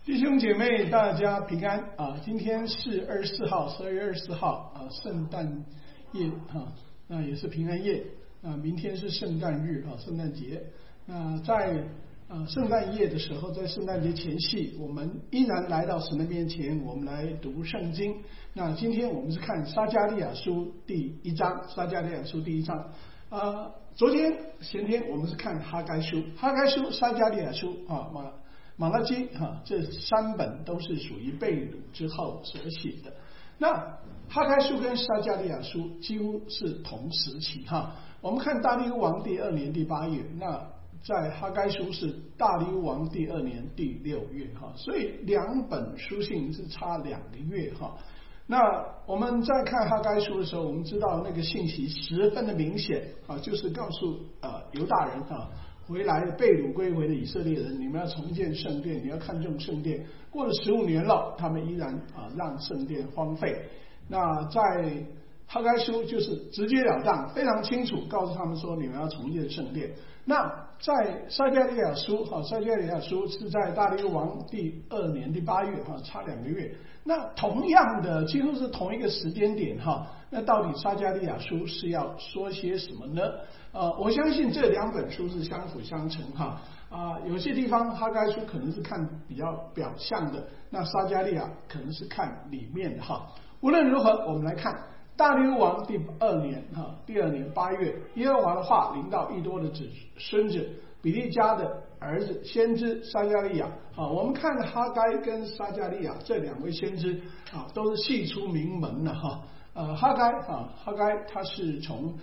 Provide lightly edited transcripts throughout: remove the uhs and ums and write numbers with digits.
弟兄姐妹，大家平安啊！今天是12月24号啊，圣诞夜啊，那也是平安夜啊。明天是圣诞日啊，圣诞节。那在圣诞夜的时候，在圣诞节前夕，我们依然来到神的面前，我们来读圣经。那今天我们是看撒迦利亚书第1章，撒迦利亚书第1章。前天我们是看哈该书，撒迦利亚书啊，马拉基这3本都是属于被掳之后所写的。那哈该书跟撒迦利亚书几乎是同时期哈。我们看大利乌王第2年第8月，那在哈该书是大利乌王第2年第6月哈，所以2本书信是差2个月哈。那我们在看哈该书的时候，我们知道那个信息十分的明显啊，就是告诉犹大人回来被掳归回的以色列人，你们要重建圣殿，你要看重圣殿。过了15年了，他们依然让圣殿荒废。那在哈该书就是直截了当，非常清楚告诉他们说，你们要重建圣殿。那在撒迦利亚书是在大利乌王第2年第8月差2个月。那同样的，几乎是同一个时间点那到底撒迦利亚书是要说些什么呢？我相信这2本书是相辅相成有些地方哈该书可能是看比较表象的，那撒迦利亚可能是看里面的无论如何，我们来看大利乌王第2年8月，耶和华的话临到益多的孙子比利家的儿子先知撒迦利亚我们看哈该跟撒迦利亚这2位先知都是系出名门的哈该他是从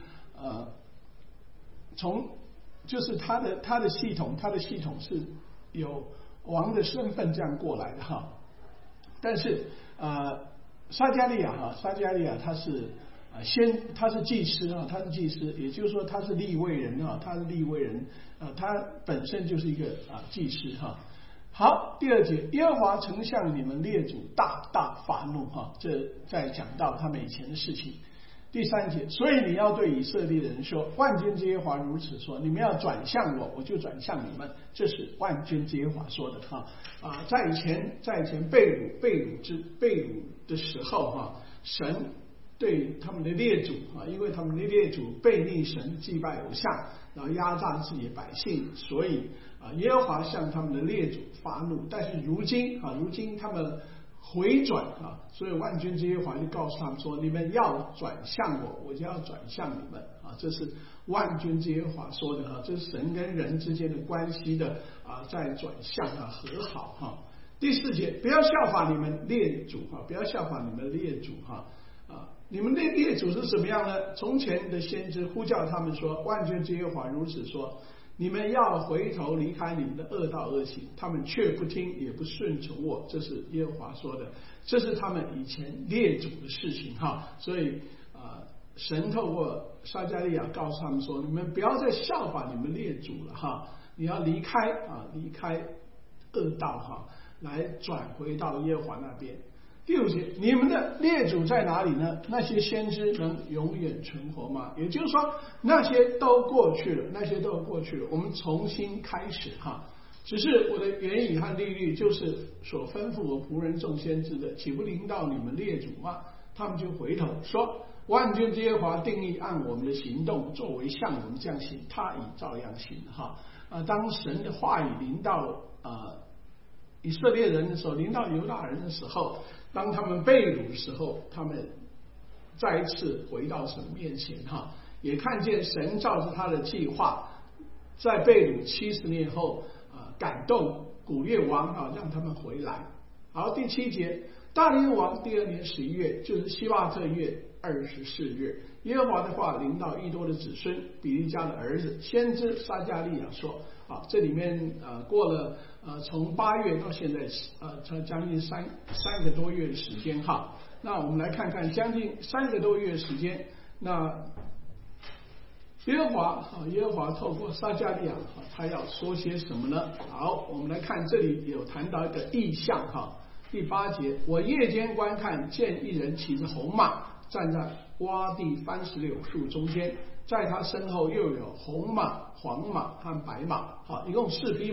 就是他的系统是有王的身份这样过来的但是撒迦利亚他是他是祭司也就是说他是利未人他本身就是一个祭司好，第2节，耶和华曾向你们列祖大大发怒这在讲到他们以前的事情。第3节，所以你要对以色列人说，万军之耶和华如此说，你们要转向我，我就转向你们，这是万军之耶和华说的在以前被掳的时候神对他们的列祖因为他们的列祖背逆神，祭拜偶像，然后压榨自己的百姓，所以耶和华向他们的列祖发怒。但是如今他们回转所以万军之耶和华就告诉他们说，你们要转向我，我就要转向你们这是万军之耶和华说的这是神跟人之间的关系的在转向和好第4节，不要效法你们列祖不要效法你们列祖你们的列祖是什么样呢？从前的先知呼叫他们说，万军之耶和华如此说，你们要回头离开你们的恶道恶行，他们却不听也不顺从我，这是耶和华说的，这是他们以前列祖的事情所以神透过撒迦利亚告诉他们说，你们不要再效法你们列祖了你要离开恶道来转回到耶和华那边。第5节，你们的列祖在哪里呢？那些先知能永远存活吗？也就是说，那些都过去了，我们重新开始只是我的原语和利率就是所吩咐我仆人众先知的，岂不临到你们列祖吗？他们就回头说，万军之耶和华定义按我们的行动作为像我们这样行，他已照样行当神的话语临到以色列人的时候，临到犹大人的时候，当他们被掳的时候，他们再一次回到神面前也看见神照着他的计划，在被掳70年后感动古列王让他们回来。好，第7节，大利乌王第2年11月，就是希瓦特月24日，耶和华的话临到益多的子孙比利家的儿子先知撒迦利亚说这里面过了从8月到现在将近三个多月的时间那我们来看看将近3个多月的时间，那耶和华透过撒迦利亚他要说些什么呢？好，我们来看这里有谈到一个意象第8节，我夜间观看，见一人骑着红马，站在洼地番石榴树中间，在他身后又有红马、黄马和白马一共4匹马。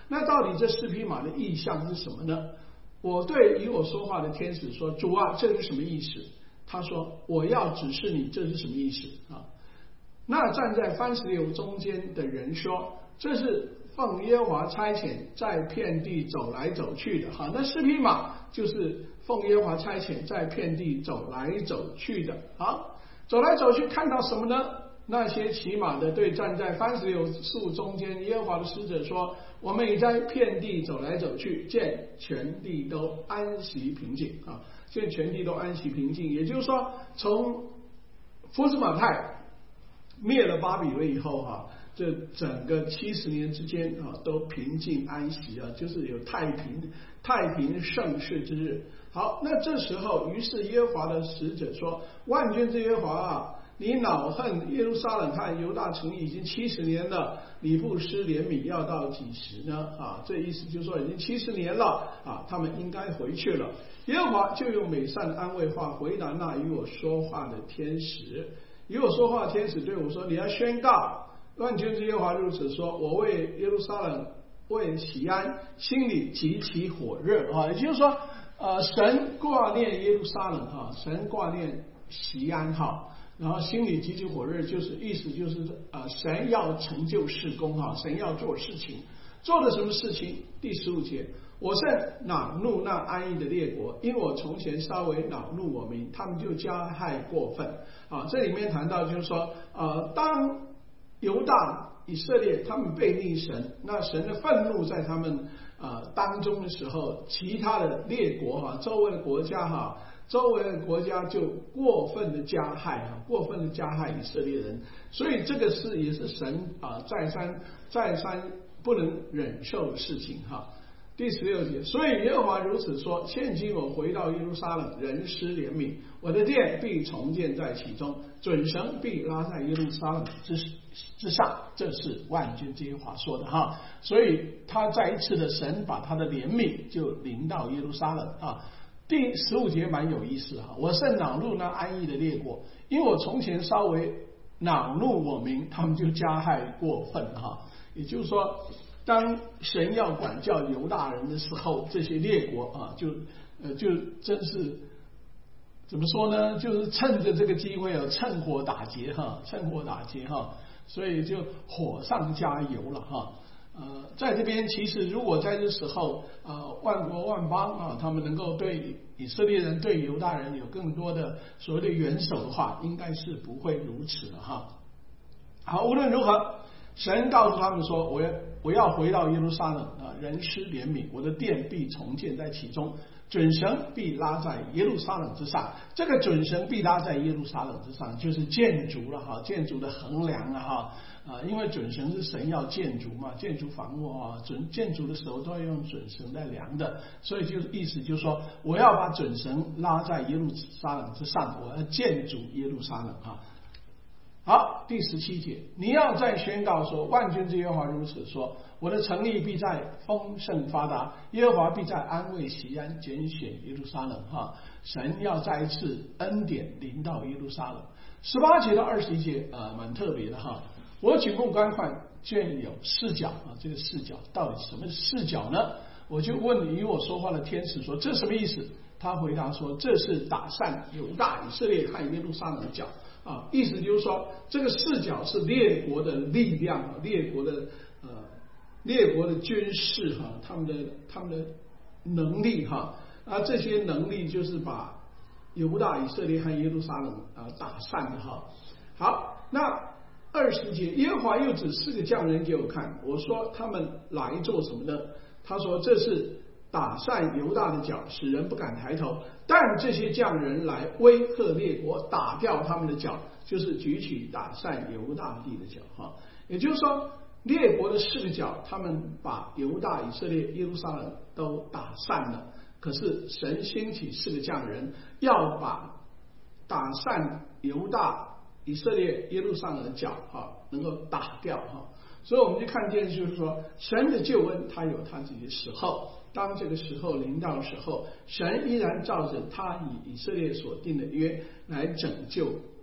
那到底这4匹马的意象是什么呢？我对与我说话的天使说：主啊，这是什么意思？他说：我要指示你这是什么意思啊？那站在番石榴中间的人说：这是奉耶和华差遣在遍地走来走去的。好，那4匹马就是奉耶和华差遣在遍地走来走去的。好，走来走去看到什么呢？那些骑马的对站在番石榴树中间耶和华的使者说：我们已在遍地走来走去，见全地都安息平静啊！见全地都安息平静，也就是说，从波斯马太灭了巴比伦以后这整个70年之间都平静安息就是有太平盛世之日。好，那这时候，于是耶和华的使者说：万军之耶和华你恼恨耶路撒冷和犹大城邑已经70年了，你不施怜悯要到几时呢？这意思就是说已经70年了他们应该回去了。耶和华就用美善的安慰话回答那与我说话的天使。与我说话的天使对我说：你要宣告，万军之耶和华如此说，我为耶路撒冷为喜安，心里极其火热也就是说神挂念耶路撒冷神挂念喜安然后心里极其火热，意思就是神要成就事工神要做事情，做了什么事情？第15节，我甚恼怒那安逸的列国，因我从前稍微恼怒我民，他们就加害过分这里面谈到就是说当犹大以色列他们背逆神，那神的愤怒在他们当中的时候，其他的列国周围的国家就过分的加害以色列人，所以这个也是神再三不能忍受的事情第16节，所以耶和华如此说：现今我回到耶路撒冷，人施怜悯，我的殿必重建在其中，准绳必拉在耶路撒冷之上。这是万军之耶和华说的所以他再一次的神把他的怜悯就临到耶路撒冷第15节蛮有意思我甚恼怒那安逸的列国，因为我从前稍微恼怒我民，他们就加害过分也就是说，当神要管教犹大人的时候，这些列国就真是怎么说呢？就是趁着这个机会趁火打劫所以就火上加油了在这边其实如果在这时候万国万邦他们能够对以色列人对犹大人有更多的所谓的元首的话，应该是不会如此了好，无论如何，神告诉他们说：我要回到耶路撒冷人施怜悯，我的殿必重建在其中，准绳必拉在耶路撒冷之上。这个准绳必拉在耶路撒冷之上，就是建筑了建筑的衡量因为准绳是神要建筑嘛，建筑房屋建筑的时候都要用准绳来量的，所以意思就是说，我要把准绳拉在耶路撒冷之上，我要建筑耶路撒冷好，第17节，你要再宣告说：万军之耶和华如此说，我的城邑必在丰盛发达，耶和华必在安慰锡安，拣选耶路撒冷神要再一次恩典临到耶路撒冷。18节到21节蛮特别的我举目观看，见有4角这个4角到底什么4角呢？我就问与我说话的天使说：这什么意思？他回答说：这是打散犹大、以色列和耶路撒冷的角意思就是说，这个4角是列国的力量列国的军事他们的能力这些能力就是把犹大、以色列和耶路撒冷打散的好，那20节，耶和华又指4个匠人给我看，我说他们来做什么呢？他说这是打散犹大的脚，使人不敢抬头，但这些匠人来威吓列国，打掉他们的脚，就是举起打散犹大地的脚也就是说，列国的4个角，他们把犹大、以色列、耶路撒冷都打散了，可是神兴起4个匠人，要把打散犹大、以色列、耶路撒冷的脚能够打掉所以我们就看见就是说，神的救恩他有他自己的时候，当这个时候临到的时候，神依然照着他以以色列所定的约来拯救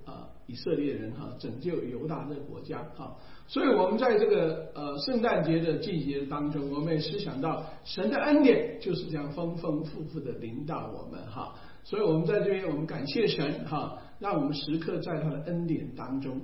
以色列人拯救犹大这个国家所以我们在这个圣诞节的季节当中，我们也思想到神的恩典就是这样丰丰富富的临到我们所以我们在这边我们感谢神让我们时刻在他的恩典当中。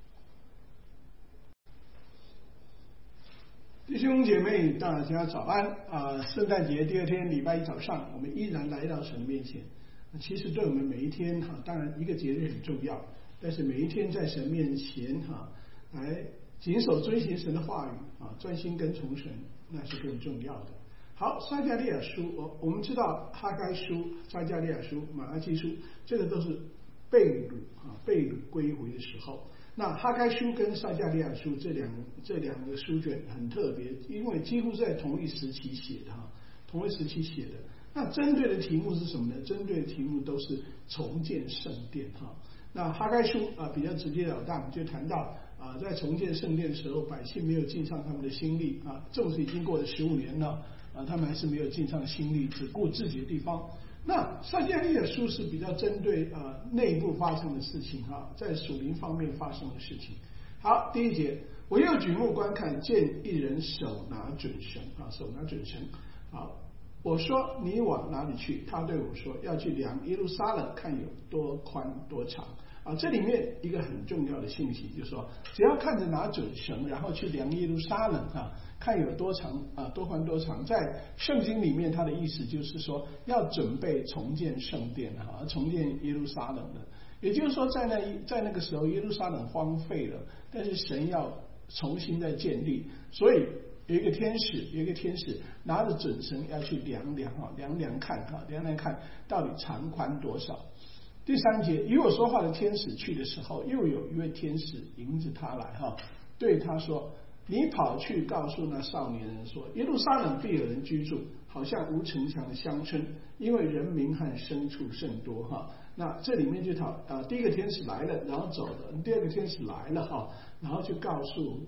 弟兄姐妹，大家早安圣诞节第二天礼拜一早上，我们依然来到神面前。其实对我们每一天当然一个节日很重要，但是每一天在神面前来谨守遵行神的话语专心跟从神，那是更重要的。好，撒迦利亚书我们知道哈该书、撒迦利亚书、马拉基书，这个都是被掳归回的时候。那哈该书跟撒迦利亚书这两个书卷很特别，因为几乎在同一时期写的那针对的题目是什么呢？针对的题目都是重建圣殿那哈该书比较直截了当，就谈到在重建圣殿的时候，百姓没有尽上他们的心力纵使已经过了15年了他们还是没有尽上心力，只顾自己的地方。那撒迦利亚书是比较针对内部发生的事情在属灵方面发生的事情。好，第一节，我又举目观看，见一人手拿准绳手拿准绳。好，我说你往哪里去？他对我说要去量耶路撒冷，看有多宽多长这里面一个很重要的信息，就是说只要看着拿准绳，然后去量耶路撒冷看有多长多宽多长，在圣经里面它的意思就是说要准备重建圣殿重建耶路撒冷的。也就是说在那个时候耶路撒冷荒废了，但是神要重新再建立，所以有一个天使拿着准绳要去量看到底长宽多少。第3节，与我说话的天使去的时候，又有一位天使迎着他来对他说，你跑去告诉那少年人说，耶路撒冷必有人居住，好像无城墙的乡村，因为人民和牲畜甚多那这里面就第一个天使来了，然后走了；第二个天使来了然后就告诉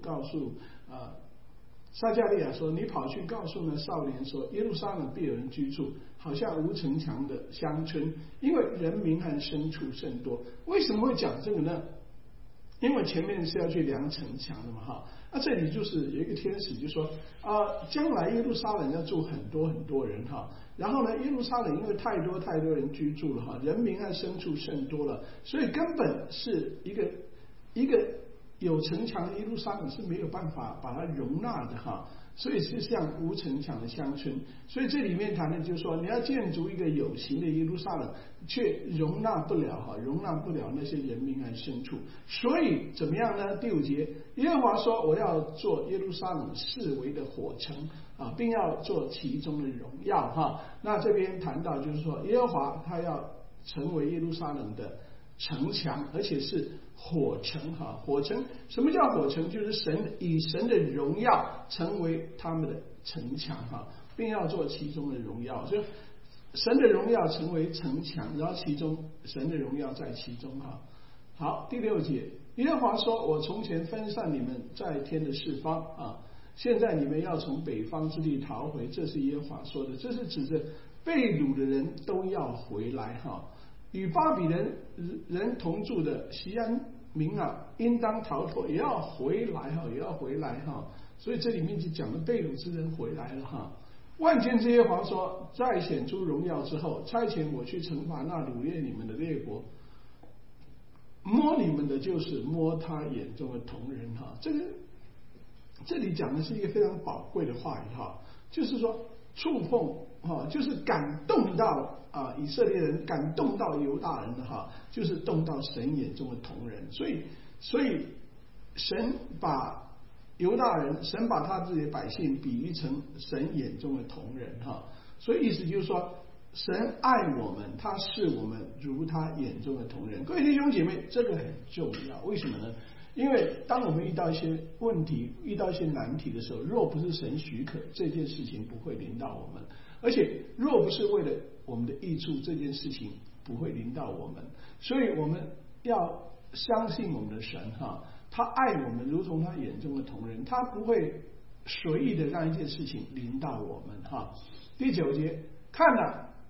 撒迦利亚说，你跑去告诉那少年说，耶路撒冷必有人居住，好像无城墙的乡村，因为人民和牲畜甚多。为什么会讲这个呢？因为前面是要去量城墙的嘛那这里就是有一个天使就说将来耶路撒冷要住很多很多人然后呢，耶路撒冷因为太多人居住了人民和牲畜甚多了，所以根本是一个有城墙的耶路撒冷是没有办法把它容纳的所以是像无城墙的乡村。所以这里面谈的就是说，你要建筑一个有形的耶路撒冷，却容纳不了那些人民和牲畜。所以怎么样呢？第5节，耶和华说，我要做耶路撒冷四围的火城并要做其中的荣耀那这边谈到就是说，耶和华他要成为耶路撒冷的城墙，而且是火城火城，什么叫火城？就是以神的荣耀成为他们的城墙并要做其中的荣耀。所以神的荣耀成为城墙，然后其中神的荣耀在其中好，第6节，耶和华说，我从前分散你们在天的四方现在你们要从北方之地逃回，这是耶和华说的。这是指着被掳的人都要回来与巴比伦人同住的锡安民应当逃脱，也要回来所以这里面就讲了被掳之人回来了万军之耶和华说，在显出荣耀之后，差遣我去惩罚那掳掠你们的列国，摸你们的就是摸他眼中的瞳人这里讲的是一个非常宝贵的话语就是说触碰就是感动到以色列人，感动到犹大人的就是动到神眼中的瞳人。所以神把犹大人，神把他自己的百姓比喻成神眼中的瞳人所以意思就是说，神爱我们，他视我们如他眼中的瞳人。各位弟兄姐妹，这个很重要。为什么呢？因为当我们遇到一些问题，遇到一些难题的时候，若不是神许可，这件事情不会临到我们；而且若不是为了我们的益处，这件事情不会临到我们。所以我们要相信我们的神他爱我们如同他眼中的瞳人，他不会随意的让一件事情临到我们第9节，看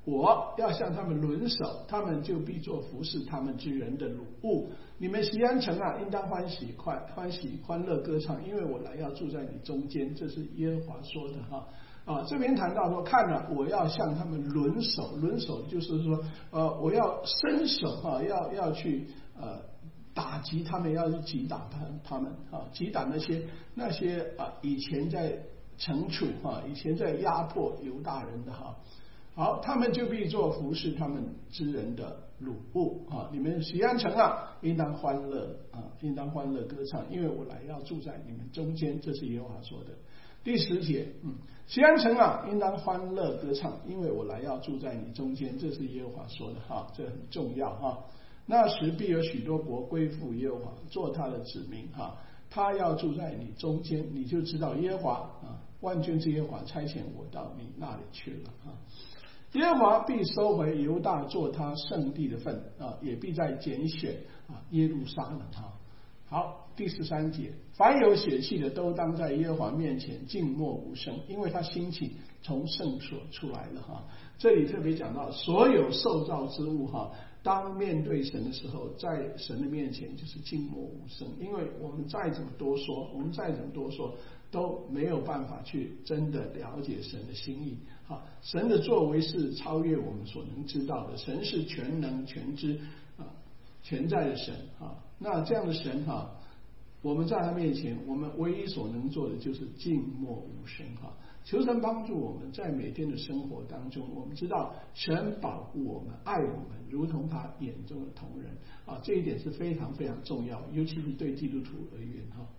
我要向他们轮手，他们就必做服侍他们之人的掳物。你们锡安城啊，应当欢喜欢乐歌唱，因为我来要住在你中间。这是耶和华说的哈。这边谈到说，看了我要向他们轮手，轮手就是说，我要伸手哈，要去打击他们，要去击打他们啊，击打那些以前在惩处以前在压迫犹大人的哈。好，他们就必做服侍他们之人的掳物啊！你们锡安城啊，应当欢乐啊，应当欢乐歌唱，因为我来要住在你们中间。这是耶和华说的。第10节，锡安城啊，应当欢乐歌唱，因为我来要住在你中间。这是耶和华说的哈，这很重要哈。那时必有许多国归附耶和华，做他的子民哈。他要住在你中间，你就知道耶和华万军之耶和华差遣我到你那里去了啊。耶和华必收回犹大做他圣地的份也必再拣选耶路撒冷好，第13节，凡有血气的都当在耶和华面前静默无声，因为他兴起从圣所出来了这里特别讲到，所有受造之物当面对神的时候，在神的面前就是静默无声，因为我们再怎么多说，都没有办法去真的了解神的心意神的作为是超越我们所能知道的，神是全能全知全在的神那这样的神我们在他面前，我们唯一所能做的就是静默无声求神帮助我们在每天的生活当中，我们知道神保护我们，爱我们，如同他眼中的同人这一点是非常非常重要，尤其是对基督徒而言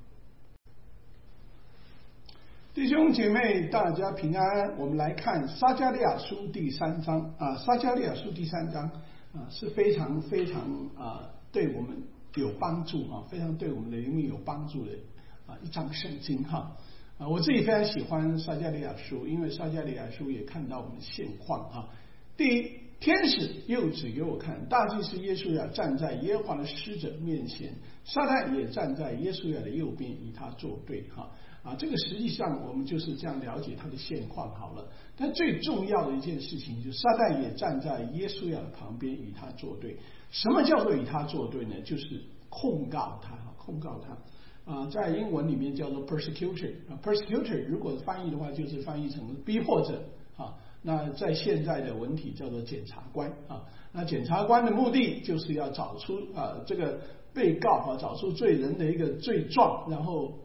弟兄姐妹，大家平安。我们来看撒迦利亚书第3章撒迦利亚书第3章是非常非常对我们有帮助非常对我们的灵命有帮助的一章圣经我自己非常喜欢撒迦利亚书，因为撒迦利亚书也看到我们的现况第一，天使又指给我看，大祭司耶稣亚站在耶和华的使者面前，撒旦也站在耶稣亚的右边，与他作对这个实际上我们就是这样了解他的现况好了。但最重要的一件事情就是撒旦也站在耶稣亚的旁边与他作对。什么叫做与他作对呢？就是控告他在英文里面叫做 persecutor 如果翻译的话就是翻译成逼迫者那在现在的文体叫做检察官那检察官的目的就是要找出这个被告找出罪人的一个罪状，然后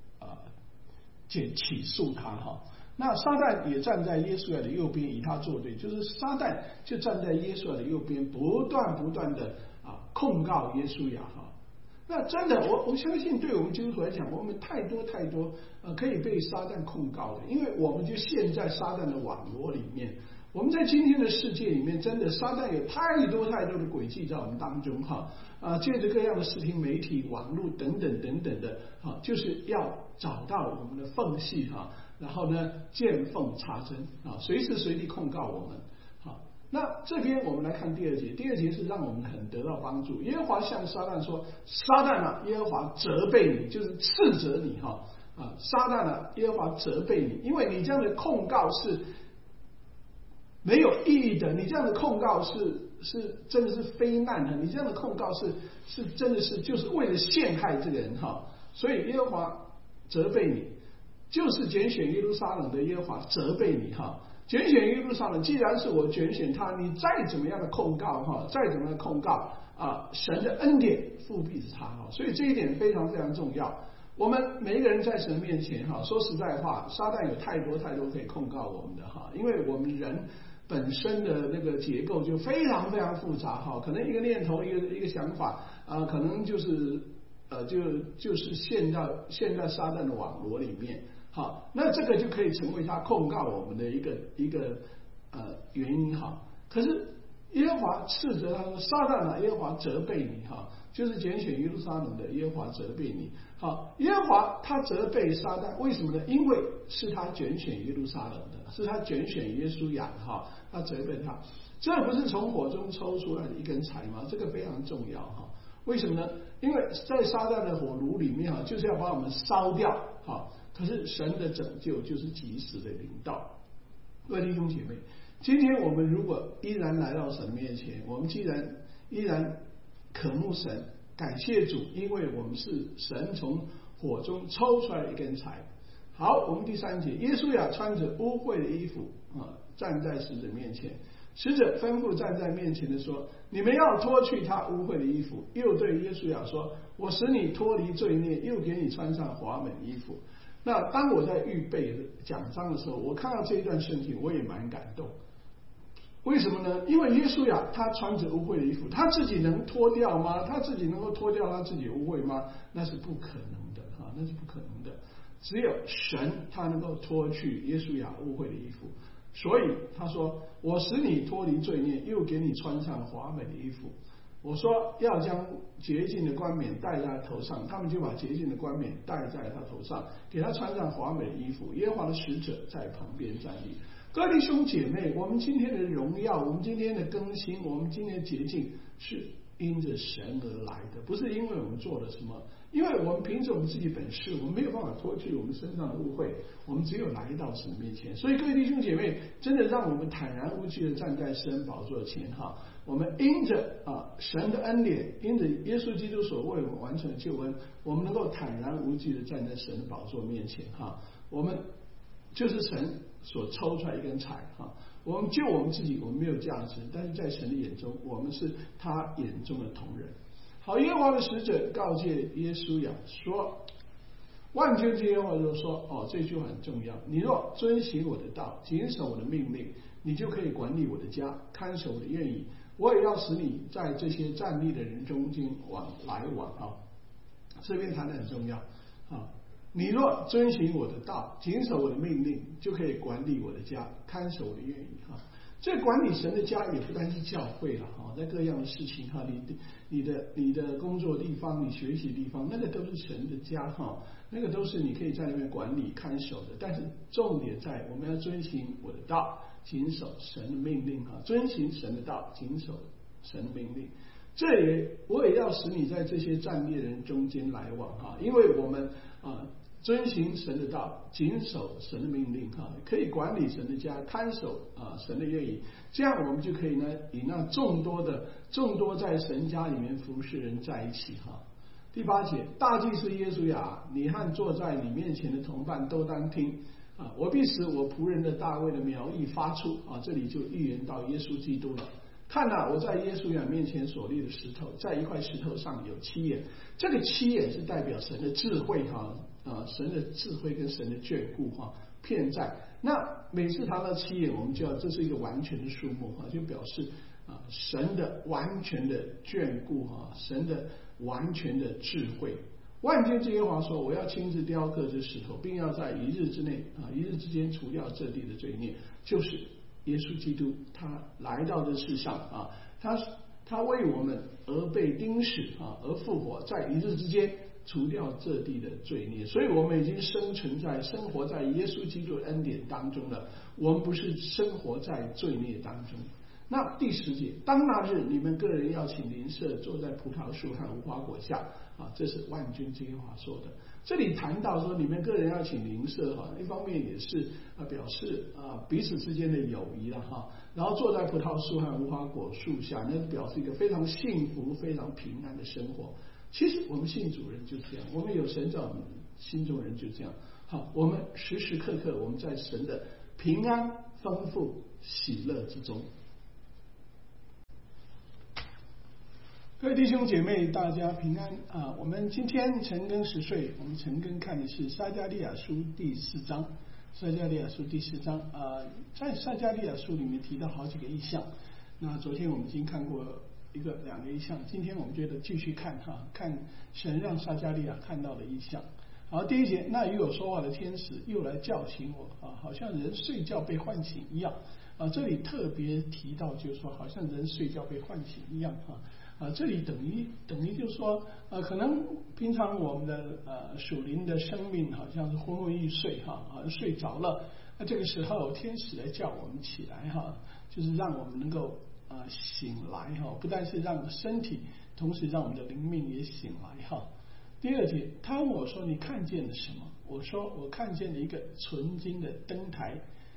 起诉他那撒旦也站在耶稣亚的右边与他作对，就是撒旦就站在耶稣亚的右边，不断的控告耶稣亚那真的我相信对我们基督徒来讲，我们太多可以被撒旦控告的，因为我们就陷在撒旦的网罗里面。我们在今天的世界里面，真的撒旦有太多的诡计在我们当中借着各样的视频媒体、网络等等的就是要找到我们的缝隙然后呢见缝插针随时随地控告我们那这边我们来看第2节，第2节是让我们很得到帮助。耶和华向撒旦说：“撒旦耶和华责备你，就是斥责你撒旦耶和华责备你，因为你这样的控告是没有意义的，你这样的控告是真的是非难的，你这样的控告是真的是就是为了陷害这个人所以耶和华责备你，就是拣选耶路撒冷的耶和华责备你拣选耶路撒冷，既然是我拣选他，你再怎么样的控告神的恩典复辟是他所以这一点非常非常重要。我们每一个人在神面前说实在话，撒旦有太多可以控告我们的因为我们人本身的那个结构就非常非常复杂可能一个念头一个想法可能就是就是陷在撒旦的网罗里面那这个就可以成为他控告我们的一个原因可是耶和华斥责他说：“撒旦耶和华责备你就是拣选耶路撒冷的耶和华责备你耶和华他责备撒旦，为什么呢？因为是他拣选耶路撒冷的，是他拣选耶稣亚他责备他。这不是从火中抽出来的一根柴吗？这个非常重要为什么呢？因为在撒旦的火炉里面就是要把我们烧掉可是神的拯救就是及时的临到。各位弟兄姐妹， 今天我们如果依然来到神面前，我们依然渴慕神，感谢主，因为我们是神从火中抽出来一根柴。好，我们第3节，耶稣呀穿着污秽的衣服站在使者面前，使者吩咐站在面前的说：你们要脱去他污秽的衣服。又对耶稣呀说：我使你脱离罪孽，又给你穿上华美的衣服。那当我在预备讲章的时候，我看到这一段圣经，我也蛮感动。为什么呢？因为耶稣呀，他穿着污秽的衣服，他自己能脱掉吗？他自己能够脱掉他自己污秽吗？那是不可能的那是不可能的。只有神他能够脱去耶稣呀污秽的衣服。所以他说：我使你脱离罪孽，又给你穿上华美的衣服。我说要将洁净的冠冕戴在他头上，他们就把洁净的冠冕戴在他头上，给他穿上华美的衣服。耶和华的使者在旁边站立。各位弟兄姐妹，我们今天的荣耀，我们今天的更新，我们今天的洁净，是因着神而来的，不是因为我们做了什么。因为我们凭着我们自己本事，我们没有办法脱去我们身上的污秽，我们只有来到神面前。所以各位弟兄姐妹，真的让我们坦然无惧的站在施恩宝座前我们因着神的恩典，因着耶稣基督所为我们完成的救恩，我们能够坦然无惧的站在神的宝座面前我们就是神所抽出来一根柴我们救我们自己，我们没有价值，但是在神的眼中，我们是他眼中的同人。好，耶和华的使者告诫耶稣呀说，万军之耶和华就说这句话很重要，你若遵行我的道，谨守我的命令，你就可以管理我的家，看守我的愿意，我也要使你在这些站立的人中间来往这边谈的很重要你若遵行我的道，谨守我的命令，就可以管理我的家，看守我的愿意这管理神的家也不单是教会了在各样的事情你的工作地方，你学习的地方，那个都是神的家那个都是你可以在那边管理看守的。但是重点在我们要遵行我的道，谨守神的命令遵行神的道，谨守神的命令。我也要使你在这些站立人中间来往因为我们遵行神的道，谨守神的命令可以管理神的家，看守神的愿意，这样我们就可以呢与那众多在神家里面服侍人在一起第8节，大祭司耶稣呀，你和坐在你面前的同伴都当听我必使我仆人的大卫的苗裔发出这里就预言到耶稣基督了。看我在耶稣呀面前所立的石头，在一块石头上有7眼，这个7眼是代表神的智慧神的智慧跟神的眷顾片在。那每次谈到7眼，我们就要这是一个完全的数目就表示神的完全的眷顾神的完全的智慧。万军之耶和华说，我要亲自雕刻这石头，并要在一日之内一日之间除掉这地的罪孽。就是耶稣基督他来到这世上他为我们而被钉死而复活，在一日之间除掉这地的罪孽。所以我们已经生活在耶稣基督的恩典当中了，我们不是生活在罪孽当中。那第10节，当那日你们个人要请邻舍坐在葡萄树和无花果下这是万军之耶和华说的。这里谈到说你们个人要请邻舍一方面也是表示彼此之间的友谊了然后坐在葡萄树和无花果树下，那表示一个非常幸福非常平安的生活。其实我们信主人就这样，我们有神在我们心中人就这样我们时时刻刻我们在神的平安丰富喜乐之中。各位弟兄姐妹，大家平安我们今天晨更10岁，我们晨更看的是撒迦利亚书第4章。撒迦利亚书第4章在撒迦利亚书里面提到好几个异象。那昨天我们已经看过2个异象，今天我们觉得继续看看神让撒迦利亚看到的异象。好，第1节，那与我说话的天使又来叫醒我好像人睡觉被唤醒一样这里特别提到就是说好像人睡觉被唤醒一样这里等于就是说可能平常我们的属灵的生命好像是昏昏欲睡好像睡着了，那这个时候天使来叫我们起来就是让我们能够醒来不但是让身体，同时让我们的灵命也醒来第2节，他问我说你看见了什么？我说我看见了一个纯金的灯台，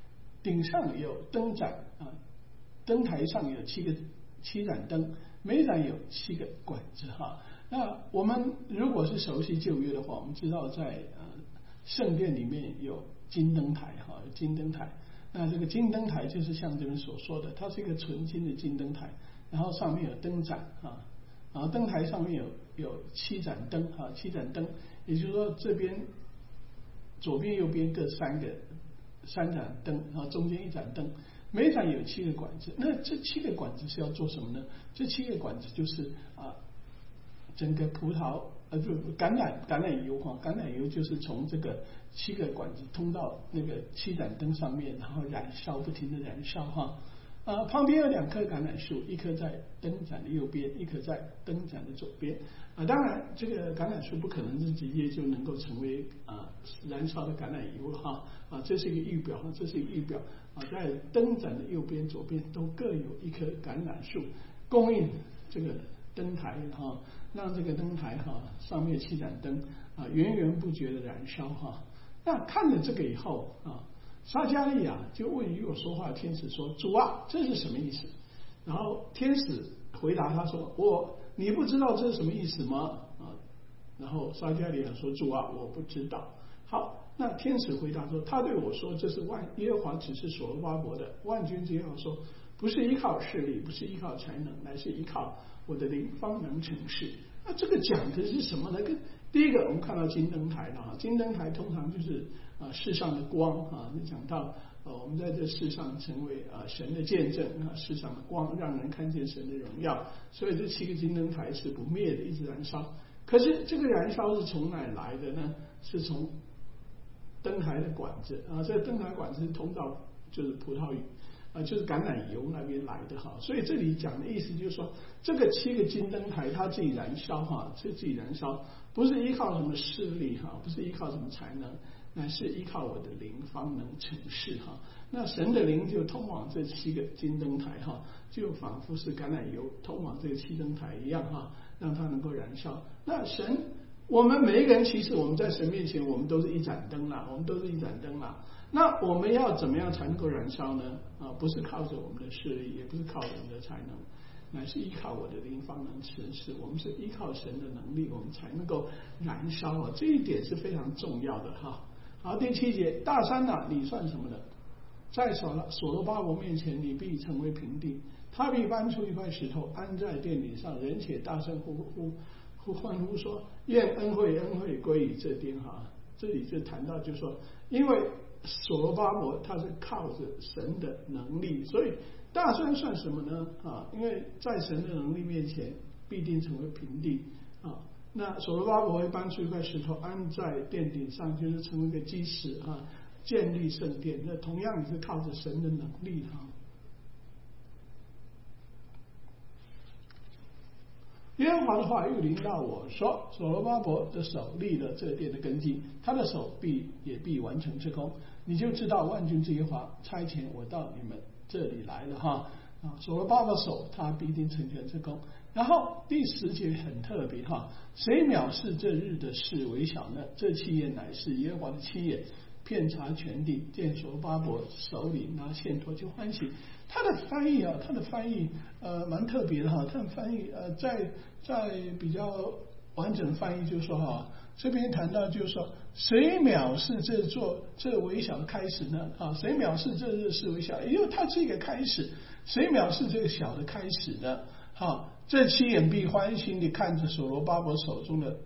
顶上有灯盏啊，灯台上有七盏灯，每盏有7个管子哈。那我们如果是熟悉旧约的话，我们知道在圣殿里面有金灯台哈，金灯台。那这个金灯台就是像这边所说的，它是一个纯金的金灯台，然后上面有灯盏啊，然后灯台上面有7盏灯啊，7盏灯，也就是说这边左边右边各3盏灯，然后中间1盏灯，每盏有7个管子。那这7个管子是要做什么呢？这7个管子就是整个葡萄就橄榄油哈，橄榄油就是从这个7个管子通到那个7盏灯上面，然后燃烧，不停的燃烧哈。旁边有2棵橄榄树，一棵在灯盏的右边，一棵在灯盏的左边。当然这个橄榄树不可能是直接就能够成为燃烧的橄榄油了哈。这是一个预表，这是一个预表在灯盏的右边、左边都各有一棵橄榄树，供应这个灯台哈，让这个灯台哈上面7盏灯源源不绝的燃烧哈。那看了这个以后撒迦利亚就问与我说话的天使说：“主啊，这是什么意思？”然后天使回答他说：“你不知道这是什么意思吗？”然后撒迦利亚说：“主啊，我不知道。”好，那天使回答说：“他对我说，这是耶和华指示所罗巴伯的，万军之耶和华说，不是依靠势力，不是依靠才能，乃是依靠我的灵方能成事。”那这个讲的是什么呢？第一个我们看到金灯台了，金灯台通常就是世上的光讲到我们在这世上成为神的见证世上的光，让人看见神的荣耀。所以这7个金灯台是不灭的，一直燃烧。可是这个燃烧是从哪来的呢？是从灯台的管子这个灯台管子是通到就是葡萄就是橄榄油那边来的哈。所以这里讲的意思就是说，这个7个金灯台它自己燃烧自己燃烧，不是依靠什么势力不是依靠什么才能，乃是依靠我的灵方能成事那神的灵就通往这7个金灯台就仿佛是橄榄油通往这个7灯台一样让它能够燃烧。那神，我们每一个人其实我们在神面前，我们都是一盏灯啦，我们都是一盏灯啦。那我们要怎么样才能够燃烧呢？不是靠着我们的势力，也不是靠我们的才能，乃是依靠我的灵方能成事。我们是依靠神的能力，我们才能够燃烧这一点是非常重要的好，第7节，大山你算什么呢？在所罗巴伯面前，你必成为平地。他必搬出一块石头，安在殿顶上，人且大声欢呼说：愿恩惠归于这殿这里就谈到，就是说，因为所罗巴伯他是靠着神的能力，所以大山算什么呢？因为在神的能力面前，必定成为平地那所罗巴伯会搬出一块石头，安在殿顶上，就是成为一个基石建立圣殿。那同样也是靠着神的能力耶和华的话又临到我说：所罗巴伯的手立了这殿的根基，他的手也必完成这工。你就知道万军之耶和华差遣我到你们这里来了所罗巴伯手他必定成全这工。然后第10节很特别谁藐视这日的事为小呢？这7眼乃是耶和华的7眼，遍察全地，见所罗巴伯手里拿线砣就欢喜。他的翻译蛮特别的他的翻译在比较完整的翻译就是说这边谈到就是说，谁藐视这微小的开始呢？谁藐视这日事为小？因为它是一个开始，谁藐视这个小的开始呢？这7眼必欢欣地看着所罗巴伯手中的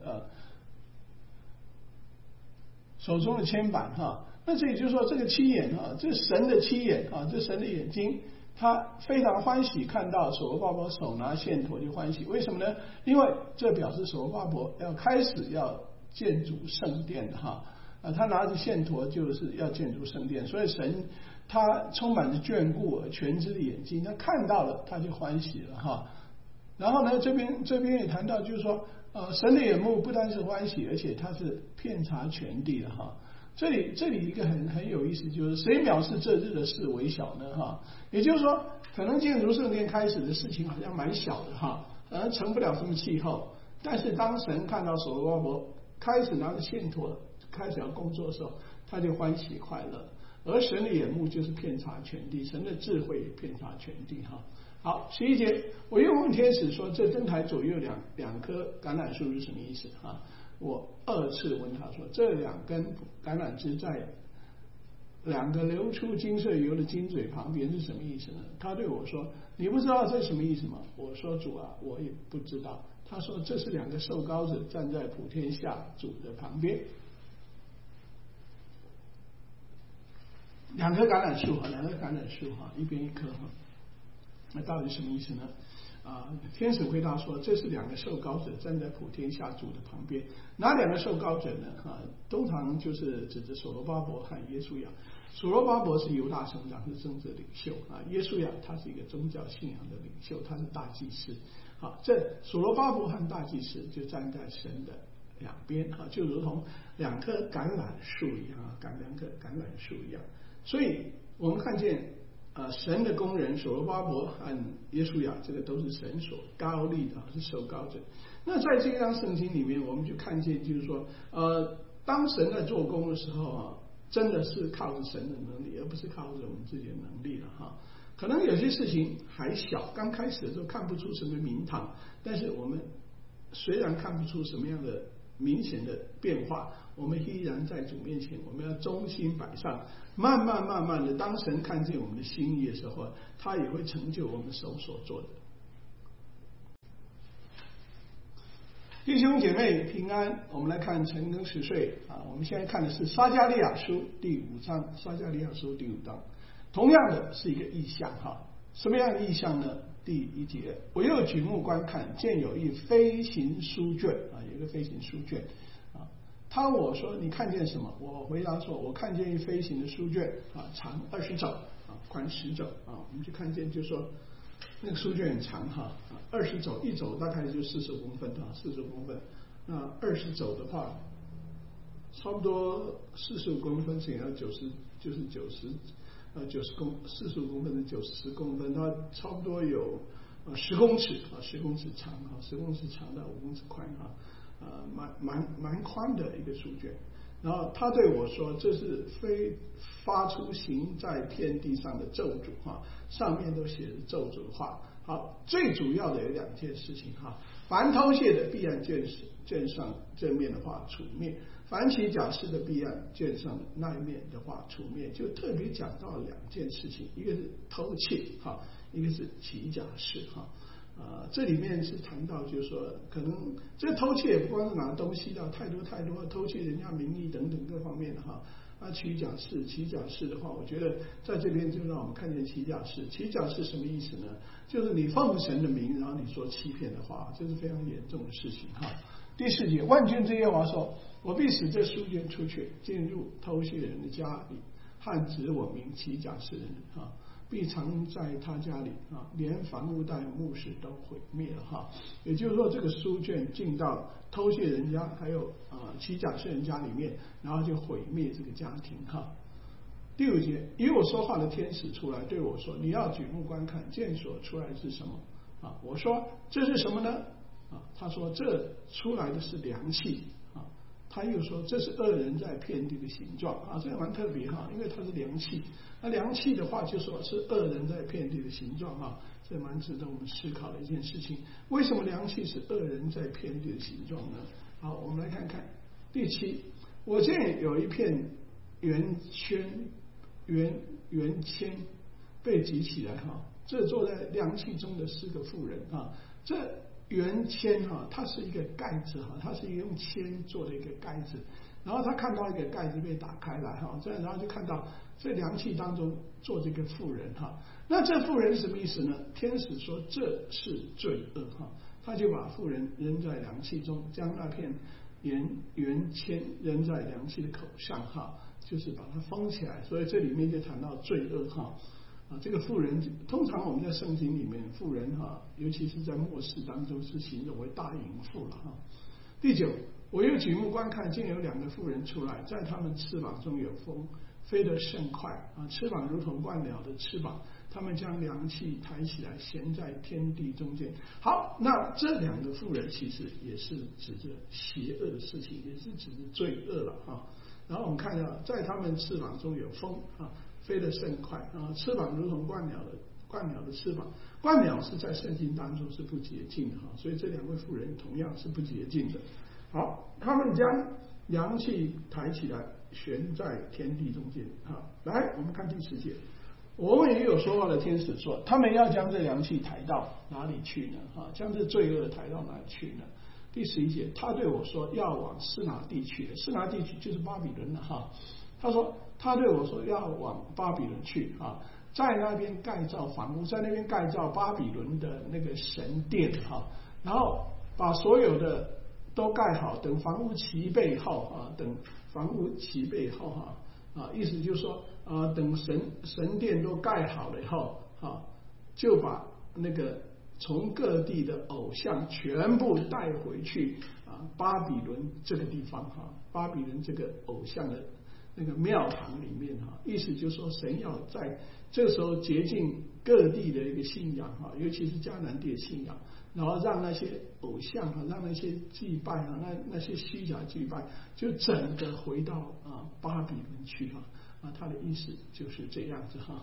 铅板那这也就是说，这个7眼这神的7眼这神的眼睛，他非常欢喜看到所罗巴伯手拿线砣就欢喜。为什么呢？因为这表示所罗巴伯要开始要建筑圣殿他拿着线砣就是要建筑圣殿，所以神他充满着眷顾全知的眼睛，他看到了他就欢喜了然后呢，这边也谈到就是说神的眼目不单是欢喜，而且他是遍察全地的这里一个很有意思，就是谁藐视这日的事为小呢也就是说，可能建筑圣殿开始的事情好像蛮小的好像成不了什么气候，但是当神看到所罗巴伯开始拿着线砣开始要工作的时候，他就欢喜快乐而神的眼目就是遍察全地，神的智慧也遍察全地哈。好，11节，我又问天使说，这灯台左右两棵橄榄树是什么意思哈？我2次问他说，这2根橄榄枝在2个流出金色油的金嘴旁边是什么意思呢？他对我说，你不知道这是什么意思吗？我说，主啊，我也不知道。他说，这是2个受膏者站在普天下主的旁边。2棵橄榄树，2个橄榄树哈，一边一棵哈，那到底什么意思呢？天使回答说，这是2个受膏者站在普天下主的旁边。哪2个受膏者呢？通常就是指着所罗巴伯和耶稣亚。所罗巴伯是犹大省长，是政治领袖耶稣亚他是一个宗教信仰的领袖，他是大祭司。这所罗巴伯和大祭司就站在神的两边就如同2棵橄榄树一样2棵橄榄树一样。所以我们看见神的工人所罗巴伯和耶稣亚，这个都是神所膏立的，是受膏者。那在这张圣经里面，我们就看见，就是说，当神在做工的时候真的是靠着神的能力，而不是靠着我们自己的能力了可能有些事情还小，刚开始的时候看不出什么名堂，但是我们虽然看不出什么样的明显的变化，我们依然在主面前，我们要忠心摆上，慢慢的，当神看见我们的心意的时候，他也会成就我们手所做的。弟兄姐妹平安，我们来看陈更10岁我们现在看的是撒迦利亚书第5章，撒迦利亚书第5章，同样的是一个意象什么样的意象呢？第1节，我又举目观看，见有一飞行书卷有一个飞行书卷他问我说，你看见什么？我回答说，我看见一飞行的书卷长20肘宽10肘我们就看见，就说那个书卷很长20肘，1肘大概就45公分45公分，那20肘的话差不多45公分乘以90就是45公分的90公分，它差不多有10公尺10公尺长10公尺长到5公尺宽蛮宽的一个书卷。然后他对我说，这是发出行在遍地上的咒诅上面都写着咒诅的话。好，最主要的有2件事情凡偷窃的必按卷上正面的话除灭，凡起假誓的必按卷上那一面的话除灭。就特别讲到2件事情，一个是偷窃一个是起假誓这里面是谈到，就是说，可能这偷窃也不光是拿东西的，太多偷窃人家名义等等各方面的起假誓的话，我觉得在这边就让我们看见起假誓。起假誓什么意思呢？就是你奉神的名，然后你说欺骗的话，这是非常严重的事情第4节，万军之耶和华说，我必使这书卷出去，进入偷窃人的家里，和指我名起假誓的人必藏在他家里连房屋带木石都毁灭了也就是说，这个书卷进到偷窃人家还有起假誓人家里面，然后就毁灭这个家庭第5节，与我说话的天使出来对我说，你要举目观看，见所出来是什么我说，这是什么呢他说，这出来的是凉气他又说，这是恶人在遍地的形状这个蛮特别因为它是凉气。那凉气的话，就说是恶人在遍地的形状这蛮值得我们思考的一件事情。为什么凉气是恶人在遍地的形状呢？好，我们来看看第7，我见有一片圆签被举起来这坐在凉气中的4个妇人这圆签它是一个盖子它是用铅做的一个盖子，然后他看到一个盖子被打开来然后就看到这凉气当中坐这个妇人那这妇人是什么意思呢？天使说这是罪恶他就把妇人扔在凉气中，将那片圆签扔在凉气的口上就是把它封起来。所以这里面就谈到罪恶这个妇人，通常我们在圣经里面，妇人尤其是在末世当中是形容为大淫妇了第9，我又举目观看，见有2个妇人出来，在他们翅膀中有风，飞得甚快翅膀如同鹳鸟的翅膀，他们将凉气抬起来，悬在天地中间。好，那这2个妇人其实也是指着邪恶的事情，也是指着罪恶了然后我们看到，在他们翅膀中有风啊，飞得甚快啊，翅膀如同鹳鸟的翅膀。鹳鸟是在圣经当中是不洁净的哈，所以这两位妇人同样是不洁净的。好，他们将凉气抬起来，悬在天地中间啊。来，我们看第10节。我们也有说话的天使说，他们要将这凉气抬到哪里去呢？啊，将这罪恶抬到哪里去呢？第11节，他对我说要往示拿地去，示拿地区就是巴比伦了哈。他说，他对我说要往巴比伦去啊，在那边盖造房屋，在那边盖造巴比伦的那个神殿哈，然后把所有的都盖好，等房屋齐备后啊，等房屋齐备后哈啊，意思就是说等神殿都盖好了以后啊，就把那个从各地的偶像全部带回去啊，巴比伦这个地方哈，巴比伦这个偶像的那个庙堂里面哈，意思就是说神要在这时候洁净各地的一个信仰哈，尤其是迦南地的信仰，然后让那些偶像啊，让那些祭拜啊，那些虚假祭拜，就整个回到巴比伦去哈啊，他的意思就是这样子哈。